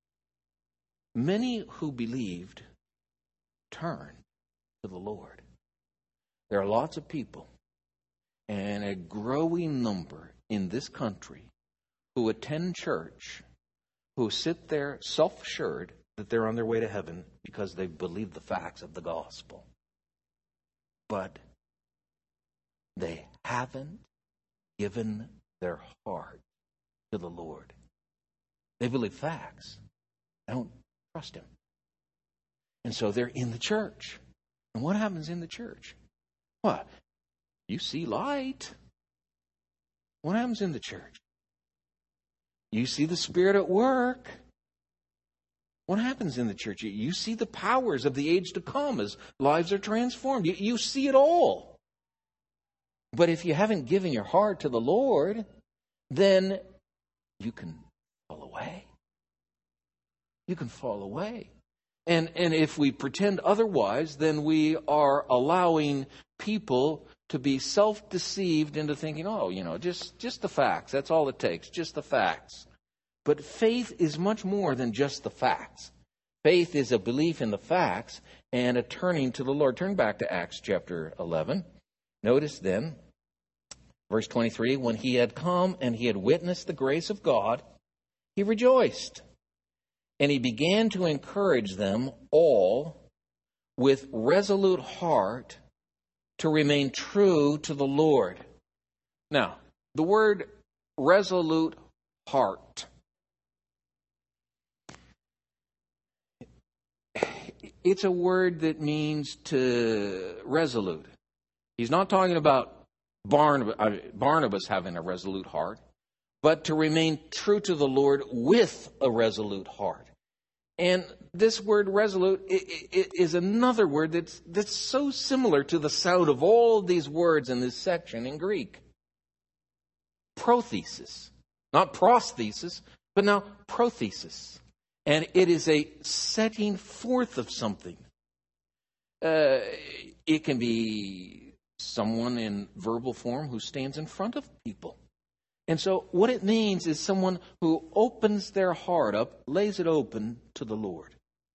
Many who believed turned to the Lord. There are lots of people, and a growing number in this country, who attend church, who sit there self-assured that they're on their way to heaven because they believe the facts of the gospel. But they haven't given their heart to the Lord. They believe facts. They don't trust him. And so they're in the church. And what happens in the church? What? You see light. What happens in the church? You see the Spirit at work. What happens in the church? You see the powers of the age to come as lives are transformed. You, you see it all. But if you haven't given your heart to the Lord, then you can fall away. You can fall away. And, and if we pretend otherwise, then we are allowing people to be self-deceived into thinking, oh, you know, just, just the facts. That's all it takes, just the facts. But faith is much more than just the facts. Faith is a belief in the facts and a turning to the Lord. Turn back to Acts chapter eleven. Notice then, verse twenty-three, when he had come and he had witnessed the grace of God, he rejoiced. And he began to encourage them all with resolute heart to remain true to the Lord. Now, the word resolute heart, it's a word that means to resolute. He's not talking about Barnabas, Barnabas having a resolute heart, but to remain true to the Lord with a resolute heart. And this word resolute is another word that's, that's so similar to the sound of all of these words in this section in Greek. Prothesis. Not prosthesis, but now prothesis. And it is a setting forth of something. Uh, it can be someone in verbal form who stands in front of people. And so what it means is someone who opens their heart up, lays it open to the Lord.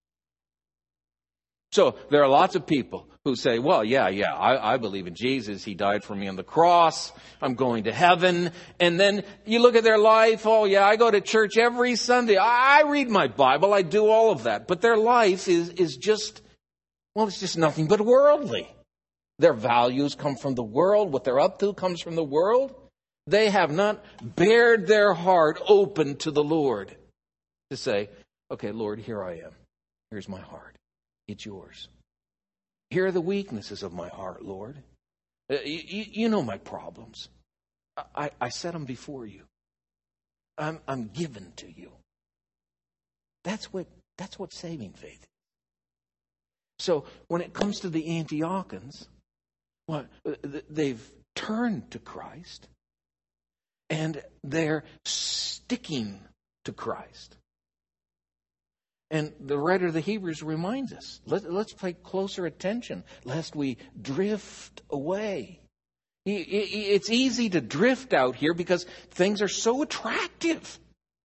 So there are lots of people who say, well, yeah, yeah, I, I believe in Jesus. He died for me on the cross. I'm going to heaven. And then you look at their life. Oh, yeah, I go to church every Sunday. I, I read my Bible. I do all of that. But their life is, is just, well, it's just nothing but worldly. Their values come from the world. What they're up to comes from the world. They have not bared their heart open to the Lord to say, okay, Lord, here I am. Here's my heart. It's yours. Here are the weaknesses of my heart, Lord. Uh, you, you know my problems. I, I set them before you. I'm, I'm given to you. That's what, that's what saving faith is. So when it comes to the Antiochans, well, they've turned to Christ and they're sticking to Christ. And the writer of the Hebrews reminds us, let, let's pay closer attention lest we drift away. It's easy to drift out here because things are so attractive.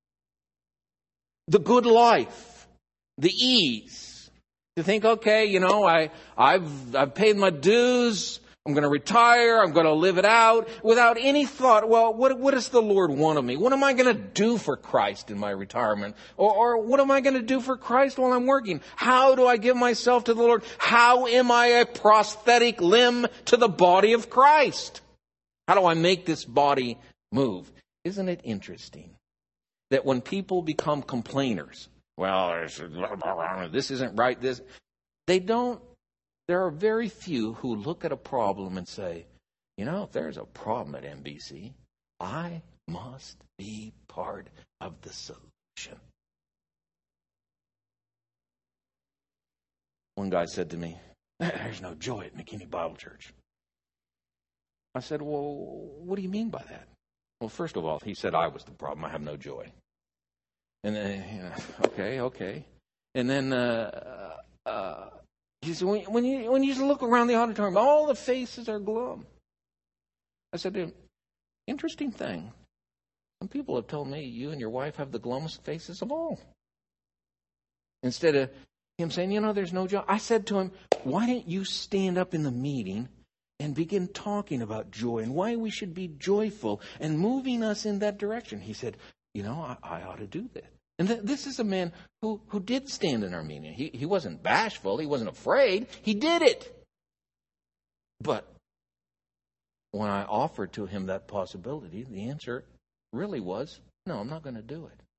The good life, the ease. To think, okay, you know, I, I've, I've paid my dues. I'm going to retire. I'm going to live it out without any thought. Well, what, what does the Lord want of me? What am I going to do for Christ in my retirement? Or, or what am I going to do for Christ while I'm working? How do I give myself to the Lord? How am I a prosthetic limb to the body of Christ? How do I make this body move? Isn't it interesting that when people become complainers, well, this isn't right, this, they don't, there are very few who look at a problem and say, you know, if there's a problem at M B C, I must be part of the solution. One guy said to me, there's no joy at McKinney Bible Church. I said, well, what do you mean by that? Well, first of all, he said I was the problem. I have no joy. And then, you know, okay, okay. And then uh, uh, he said, when, when you when you look around the auditorium, all the faces are glum. I said to him, interesting thing. Some people have told me you and your wife have the glummest faces of all. Instead of him saying, you know, there's no joy. I said to him, why didn't you stand up in the meeting and begin talking about joy and why we should be joyful and moving us in that direction? He said, you know, I, I ought to do that. And th- this is a man who, who did stand in our meeting. He, he wasn't bashful. He wasn't afraid. He did it. But when I offered to him that possibility, the answer really was, no, I'm not going to do it.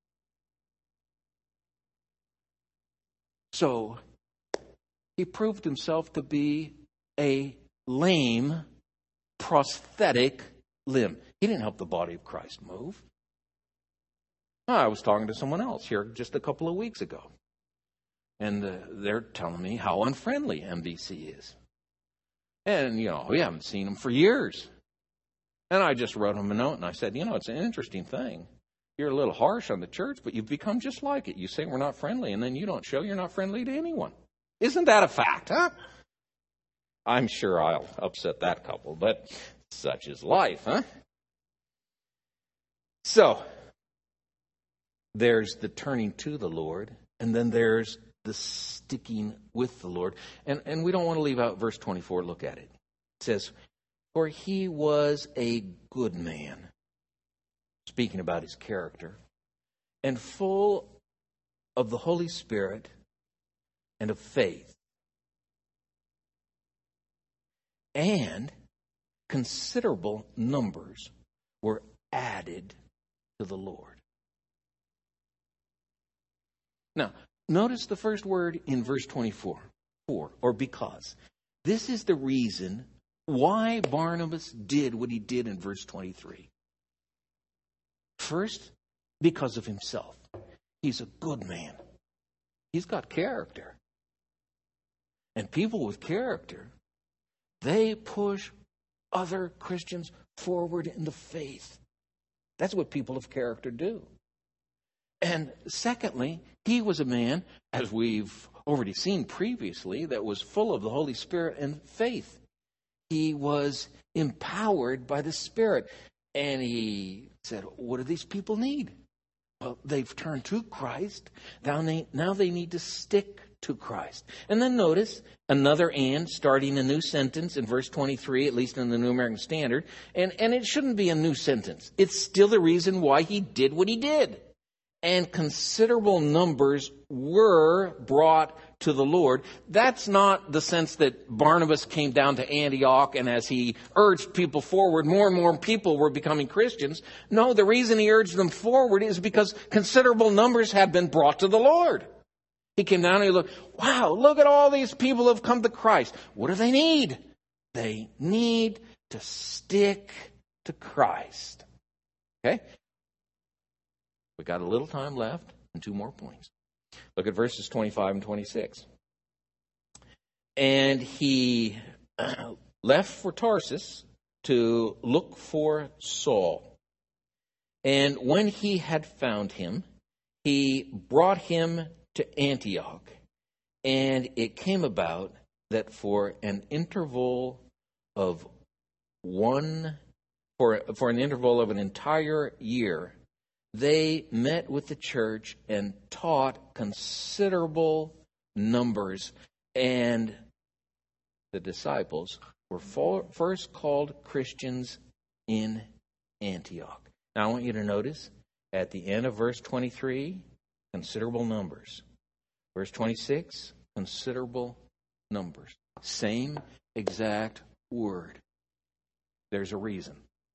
So he proved himself to be a lame, prosthetic limb. He didn't help the body of Christ move. I was talking to someone else here just a couple of weeks ago. And uh, they're telling me how unfriendly M B C is. And, you know, we haven't seen them for years. And I just wrote them a note and I said, you know, it's an interesting thing. You're a little harsh on the church, but you've become just like it. You say we're not friendly, and then you don't show you're not friendly to anyone. Isn't that a fact, huh? I'm sure I'll upset that couple, but such is life, huh? So, there's the turning to the Lord, and then there's the sticking with the Lord. And, and we don't want to leave out verse twenty-four. Look at it. It says, for he was a good man, speaking about his character, and full of the Holy Spirit and of faith. And considerable numbers were added to the Lord. Now, notice the first word in verse twenty-four, for, or because. This is the reason why Barnabas did what he did in verse twenty-three. First, because of himself. He's a good man. He's got character. And people with character, they push other Christians forward in the faith. That's what people of character do. And secondly, he was a man, as we've already seen previously, that was full of the Holy Spirit and faith. He was empowered by the Spirit. And he said, what do these people need? Well, they've turned to Christ. Now they, now they need to stick to Christ. And then notice another and starting a new sentence in verse twenty-three, at least in the New American Standard. And, and it shouldn't be a new sentence. It's still the reason why he did what he did. And considerable numbers were brought to the Lord. That's not the sense that Barnabas came down to Antioch and as he urged people forward, more and more people were becoming Christians. No, the reason he urged them forward is because considerable numbers had been brought to the Lord. He came down and he looked, wow, look at all these people who have come to Christ. What do they need? They need to stick to Christ. Okay? We got a little time left and two more points. Look at verses twenty-five and twenty-six. And he left for Tarsus to look for Saul. And when he had found him, he brought him to Antioch. And it came about that for an interval of one, for, for an interval of an entire year, they met with the church and taught considerable numbers. And the disciples were for, first called Christians in Antioch. Now I want you to notice at the end of verse twenty-three, considerable numbers. Verse twenty-six, considerable numbers. Same exact word. There's a reason.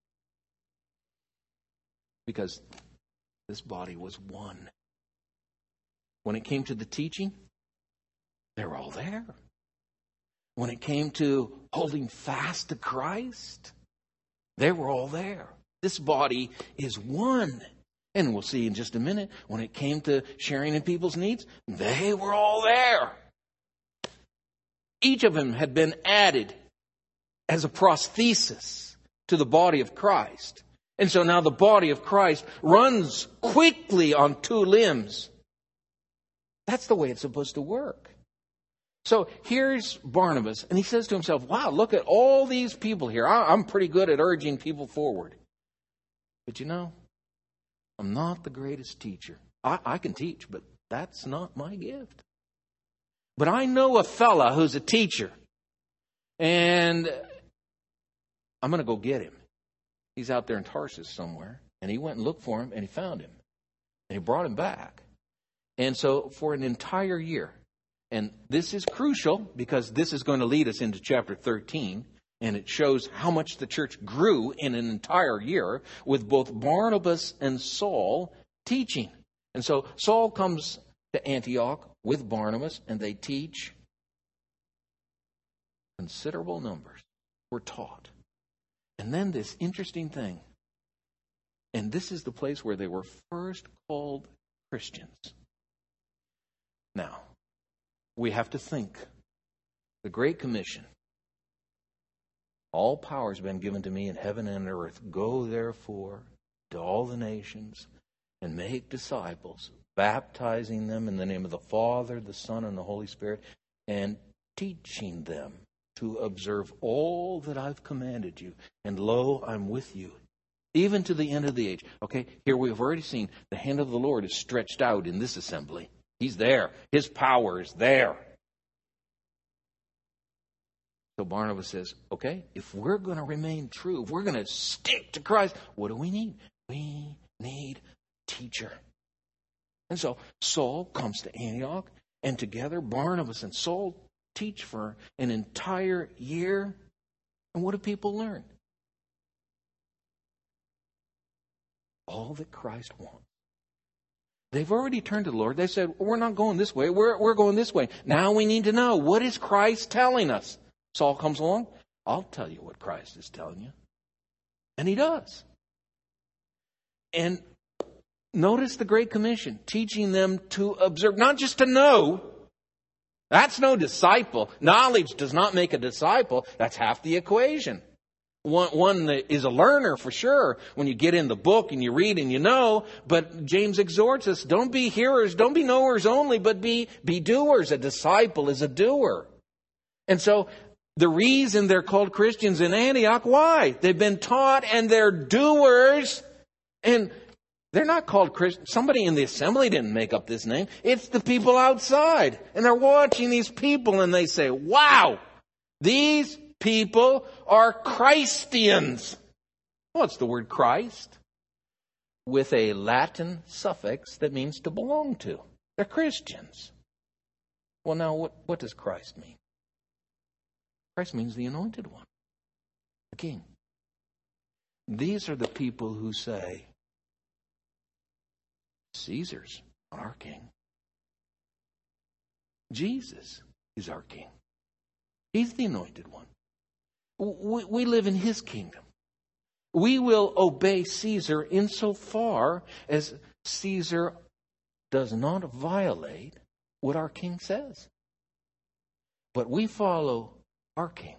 Because this body was one. When it came to the teaching, they were all there. When it came to holding fast to Christ, they were all there. This body is one. And we'll see in just a minute, when it came to sharing in people's needs, they were all there. Each of them had been added as a prosthesis to the body of Christ. And so now the body of Christ runs quickly on two limbs. That's the way it's supposed to work. So here's Barnabas, and he says to himself, wow, look at all these people here. I'm pretty good at urging people forward. But you know, I'm not the greatest teacher. I, I can teach, but that's not my gift. But I know a fella who's a teacher, and I'm going to go get him. He's out there in Tarsus somewhere, and he went and looked for him, and he found him, and he brought him back. And so for an entire year, and this is crucial because this is going to lead us into chapter thirteen, and it shows how much the church grew in an entire year with both Barnabas and Saul teaching. And so Saul comes to Antioch with Barnabas, and they teach. Considerable numbers were taught. And then this interesting thing, and this is the place where they were first called Christians. Now, we have to think. The Great Commission. All power has been given to me in heaven and earth. Go therefore to all the nations and make disciples, baptizing them in the name of the Father, the Son, and the Holy Spirit, and teaching them to observe all that I've commanded you. And lo, I'm with you, even to the end of the age. Okay, here we have already seen the hand of the Lord is stretched out in this assembly. He's there. His power is there. So Barnabas says, okay, if we're going to remain true, if we're going to stick to Christ, what do we need? We need a teacher. And so Saul comes to Antioch, and together Barnabas and Saul teach for an entire year. And what do people learn? All that Christ wants. They've already turned to the Lord. They said, we're not going this way. We're, we're going this way. Now we need to know, what is Christ telling us? Saul comes along. I'll tell you what Christ is telling you. And he does. And notice the Great Commission, teaching them to observe, not just to know. That's no disciple. Knowledge does not make a disciple. That's half the equation. One, one that is a learner for sure when you get in the book and you read and you know. But James exhorts us, don't be hearers, don't be knowers only, but be, be doers. A disciple is a doer. And so the reason they're called Christians in Antioch, why? They've been taught and they're doers. And they're not called Christians. Somebody in the assembly didn't make up this name. It's the people outside. And they're watching these people and they say, wow, these people are Christians. What's the word Christ? With a Latin suffix that means to belong to. They're Christians. Well, now, what, what does Christ mean? Christ means the anointed one, the king. These are the people who say, Caesar's our king. Jesus is our king. He's the anointed one. We, we live in his kingdom. We will obey Caesar insofar as Caesar does not violate what our king says. But we follow our king.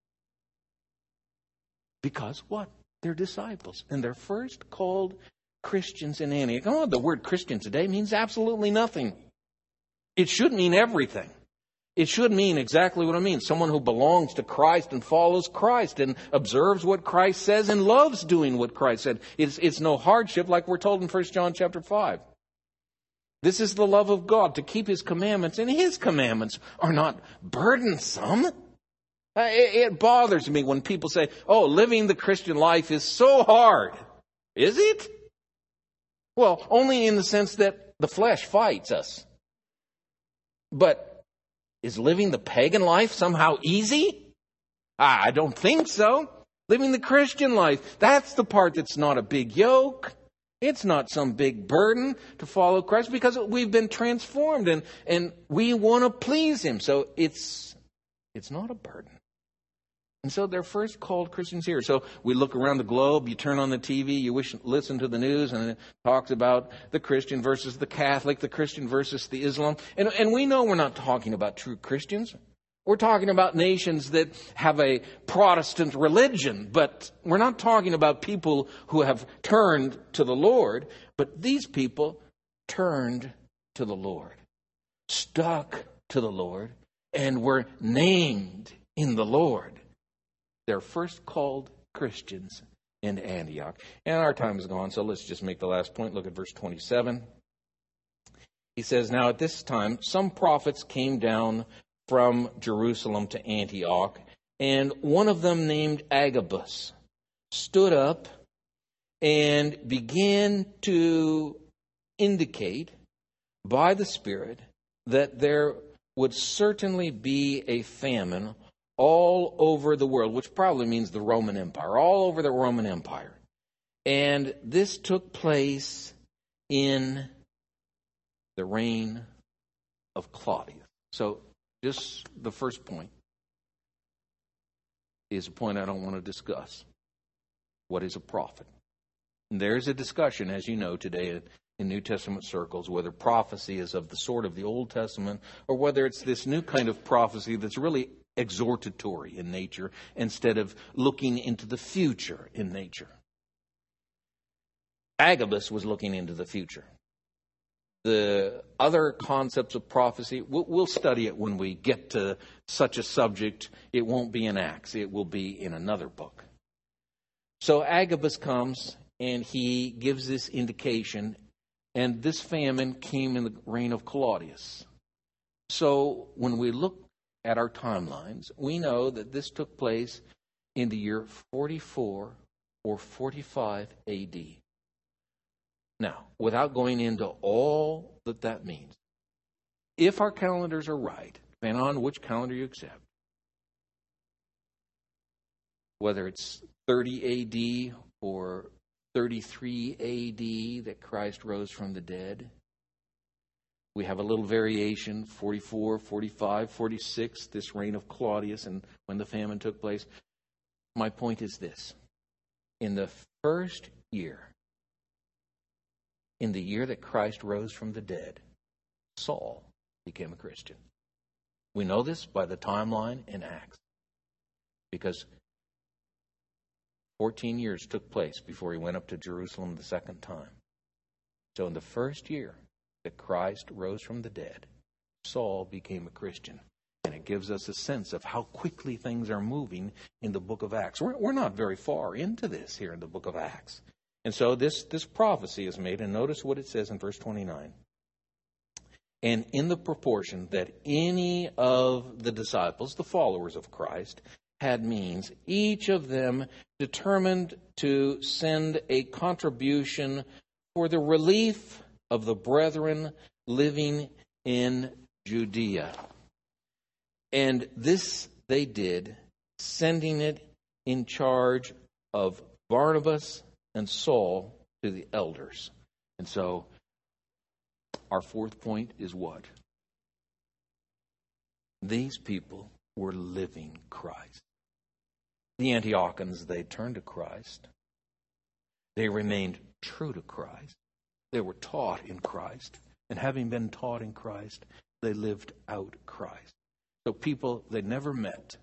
Because what? They're disciples. And they're first called Christians in Antioch. Oh, the word Christian today means absolutely nothing. It should mean everything. It should mean exactly what it means. Someone who belongs to Christ and follows Christ and observes what Christ says and loves doing what Christ said. It's, it's no hardship like we're told in First John chapter five. This is the love of God, to keep his commandments, and his commandments are not burdensome. It, it bothers me when people say, oh, living the Christian life is so hard. Is it? Well, only in the sense that the flesh fights us. But is living the pagan life somehow easy? I don't think so. Living the Christian life, that's the part that's not a big yoke. It's not some big burden to follow Christ because we've been transformed and, and we want to please him. So it's it's not a burden. And so they're first called Christians here. So we look around the globe, you turn on the T V, you wish, listen to the news, and it talks about the Christian versus the Catholic, the Christian versus the Islam. And, and we know we're not talking about true Christians. We're talking about nations that have a Protestant religion, but we're not talking about people who have turned to the Lord. But these people turned to the Lord, stuck to the Lord, and were named in the Lord. They're first called Christians in Antioch. And our time is gone, so let's just make the last point. Look at verse twenty-seven. He says, now at this time, some prophets came down from Jerusalem to Antioch, and one of them named Agabus stood up and began to indicate by the Spirit that there would certainly be a famine all over the world, which probably means the Roman Empire, all over the Roman Empire. And this took place in the reign of Claudius. So just the first point is a point I don't want to discuss. What is a prophet? And there's a discussion, as you know, today in New Testament circles, whether prophecy is of the sort of the Old Testament or whether it's this new kind of prophecy that's really exhortatory in nature instead of looking into the future in nature. Agabus was looking into the future. The other concepts of prophecy, we'll study it when we get to such a subject. It won't be in Acts. It will be in another book. So Agabus comes and he gives this indication, and this famine came in the reign of Claudius. So when we look at our timelines, we know that this took place in the year forty-four or forty-five A D. Now, without going into all that that means, if our calendars are right, depending on which calendar you accept, whether it's thirty A D or thirty-three A D that Christ rose from the dead, we have a little variation, forty-four, forty-five, forty-six, this reign of Claudius and when the famine took place. My point is this. In the first year, in the year that Christ rose from the dead, Saul became a Christian. We know this by the timeline in Acts, because fourteen years took place before he went up to Jerusalem the second time. So in the first year that Christ rose from the dead, Saul became a Christian. And it gives us a sense of how quickly things are moving in the book of Acts. We're, we're not very far into this here in the book of Acts. And so this, this prophecy is made, and notice what it says in verse twenty-nine. And in the proportion that any of the disciples, the followers of Christ, had means, each of them determined to send a contribution for the relief of the brethren living in Judea. And this they did, sending it in charge of Barnabas and Saul to the elders. And so our fourth point is what? These people were living Christ. The Antiochans, they turned to Christ. They remained true to Christ. They were taught in Christ. And having been taught in Christ, they lived out Christ. So people they never met,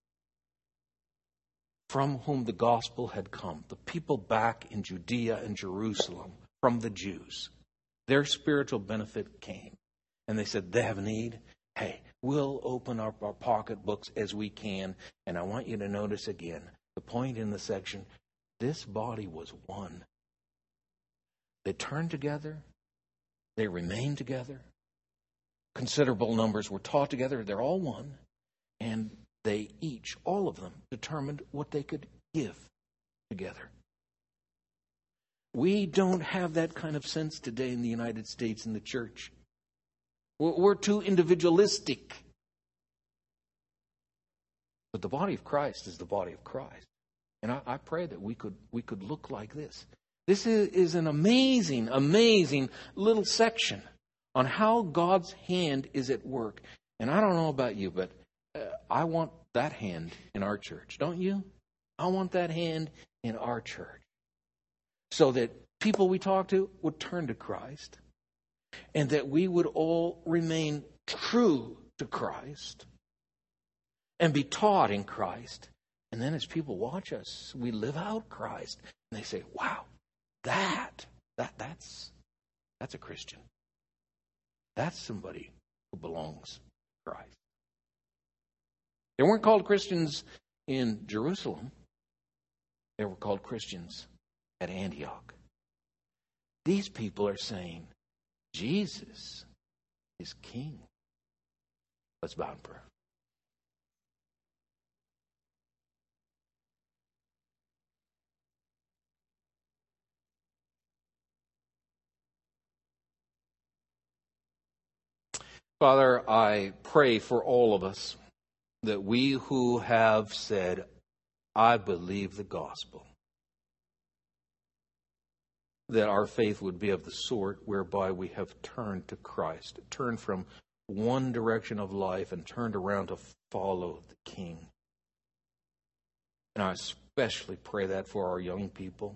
from whom the gospel had come, the people back in Judea and Jerusalem from the Jews, their spiritual benefit came. And they said, they have a need. Hey, we'll open up our pocketbooks as we can. And I want you to notice again, the point in the section, this body was one. They turned together. They remained together. Considerable numbers were taught together. They're all one. And they each, all of them, determined what they could give together. We don't have that kind of sense today in the United States in the church. We're too individualistic. But the body of Christ is the body of Christ. And I, I pray that we could we could look like this. This is, is an amazing, amazing little section on how God's hand is at work. And I don't know about you, but uh, I want that hand in our church. Don't you? I want that hand in our church. So that people we talk to would turn to Christ. And that we would all remain true to Christ. And be taught in Christ. And then as people watch us, we live out Christ. And they say, wow, that, that that's, that's a Christian. That's somebody who belongs to Christ. They weren't called Christians in Jerusalem. They were called Christians at Antioch. These people are saying, Jesus is King. Let's bow in prayer. Father, I pray for all of us that we who have said, I believe the gospel, that our faith would be of the sort whereby we have turned to Christ, turned from one direction of life and turned around to follow the King. And I especially pray that for our young people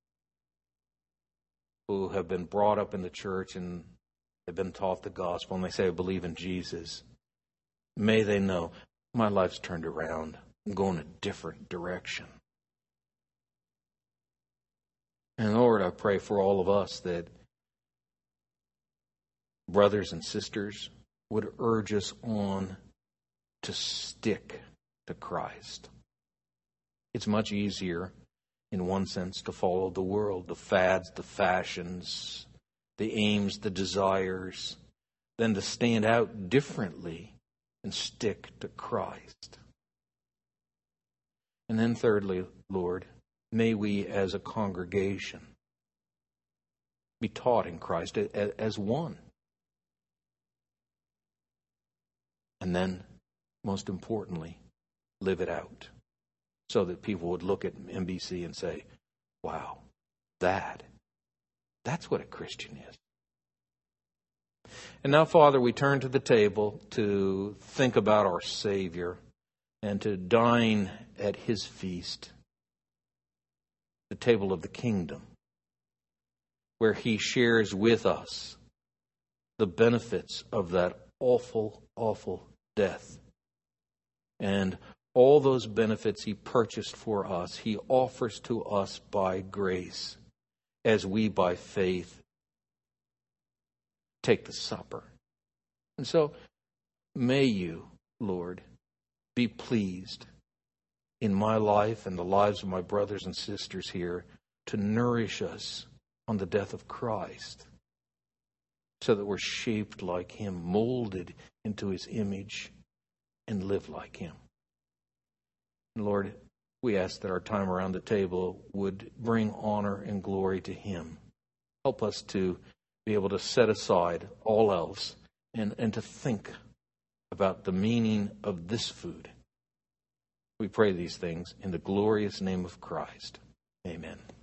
who have been brought up in the church and they've been taught the gospel and they say, I believe in Jesus. May they know, my life's turned around. I'm going a different direction. And Lord, I pray for all of us that brothers and sisters would urge us on to stick to Christ. It's much easier, in one sense, to follow the world, the fads, the fashions, the aims, the desires, than to stand out differently and stick to Christ. And then thirdly, Lord, may we as a congregation be taught in Christ as one. And then, most importantly, live it out so that people would look at M B C and say, wow, that, that's what a Christian is. And now, Father, we turn to the table to think about our Savior and to dine at His feast, the table of the kingdom, where He shares with us the benefits of that awful, awful death. And all those benefits He purchased for us, He offers to us by grace, as we by faith take the supper. And so, may you, Lord, be pleased in my life and the lives of my brothers and sisters here to nourish us on the death of Christ, so that we're shaped like Him, molded into His image, and live like Him. And Lord, we ask that our time around the table would bring honor and glory to Him. Help us to be able to set aside all else and, and to think about the meaning of this food. We pray these things in the glorious name of Christ. Amen.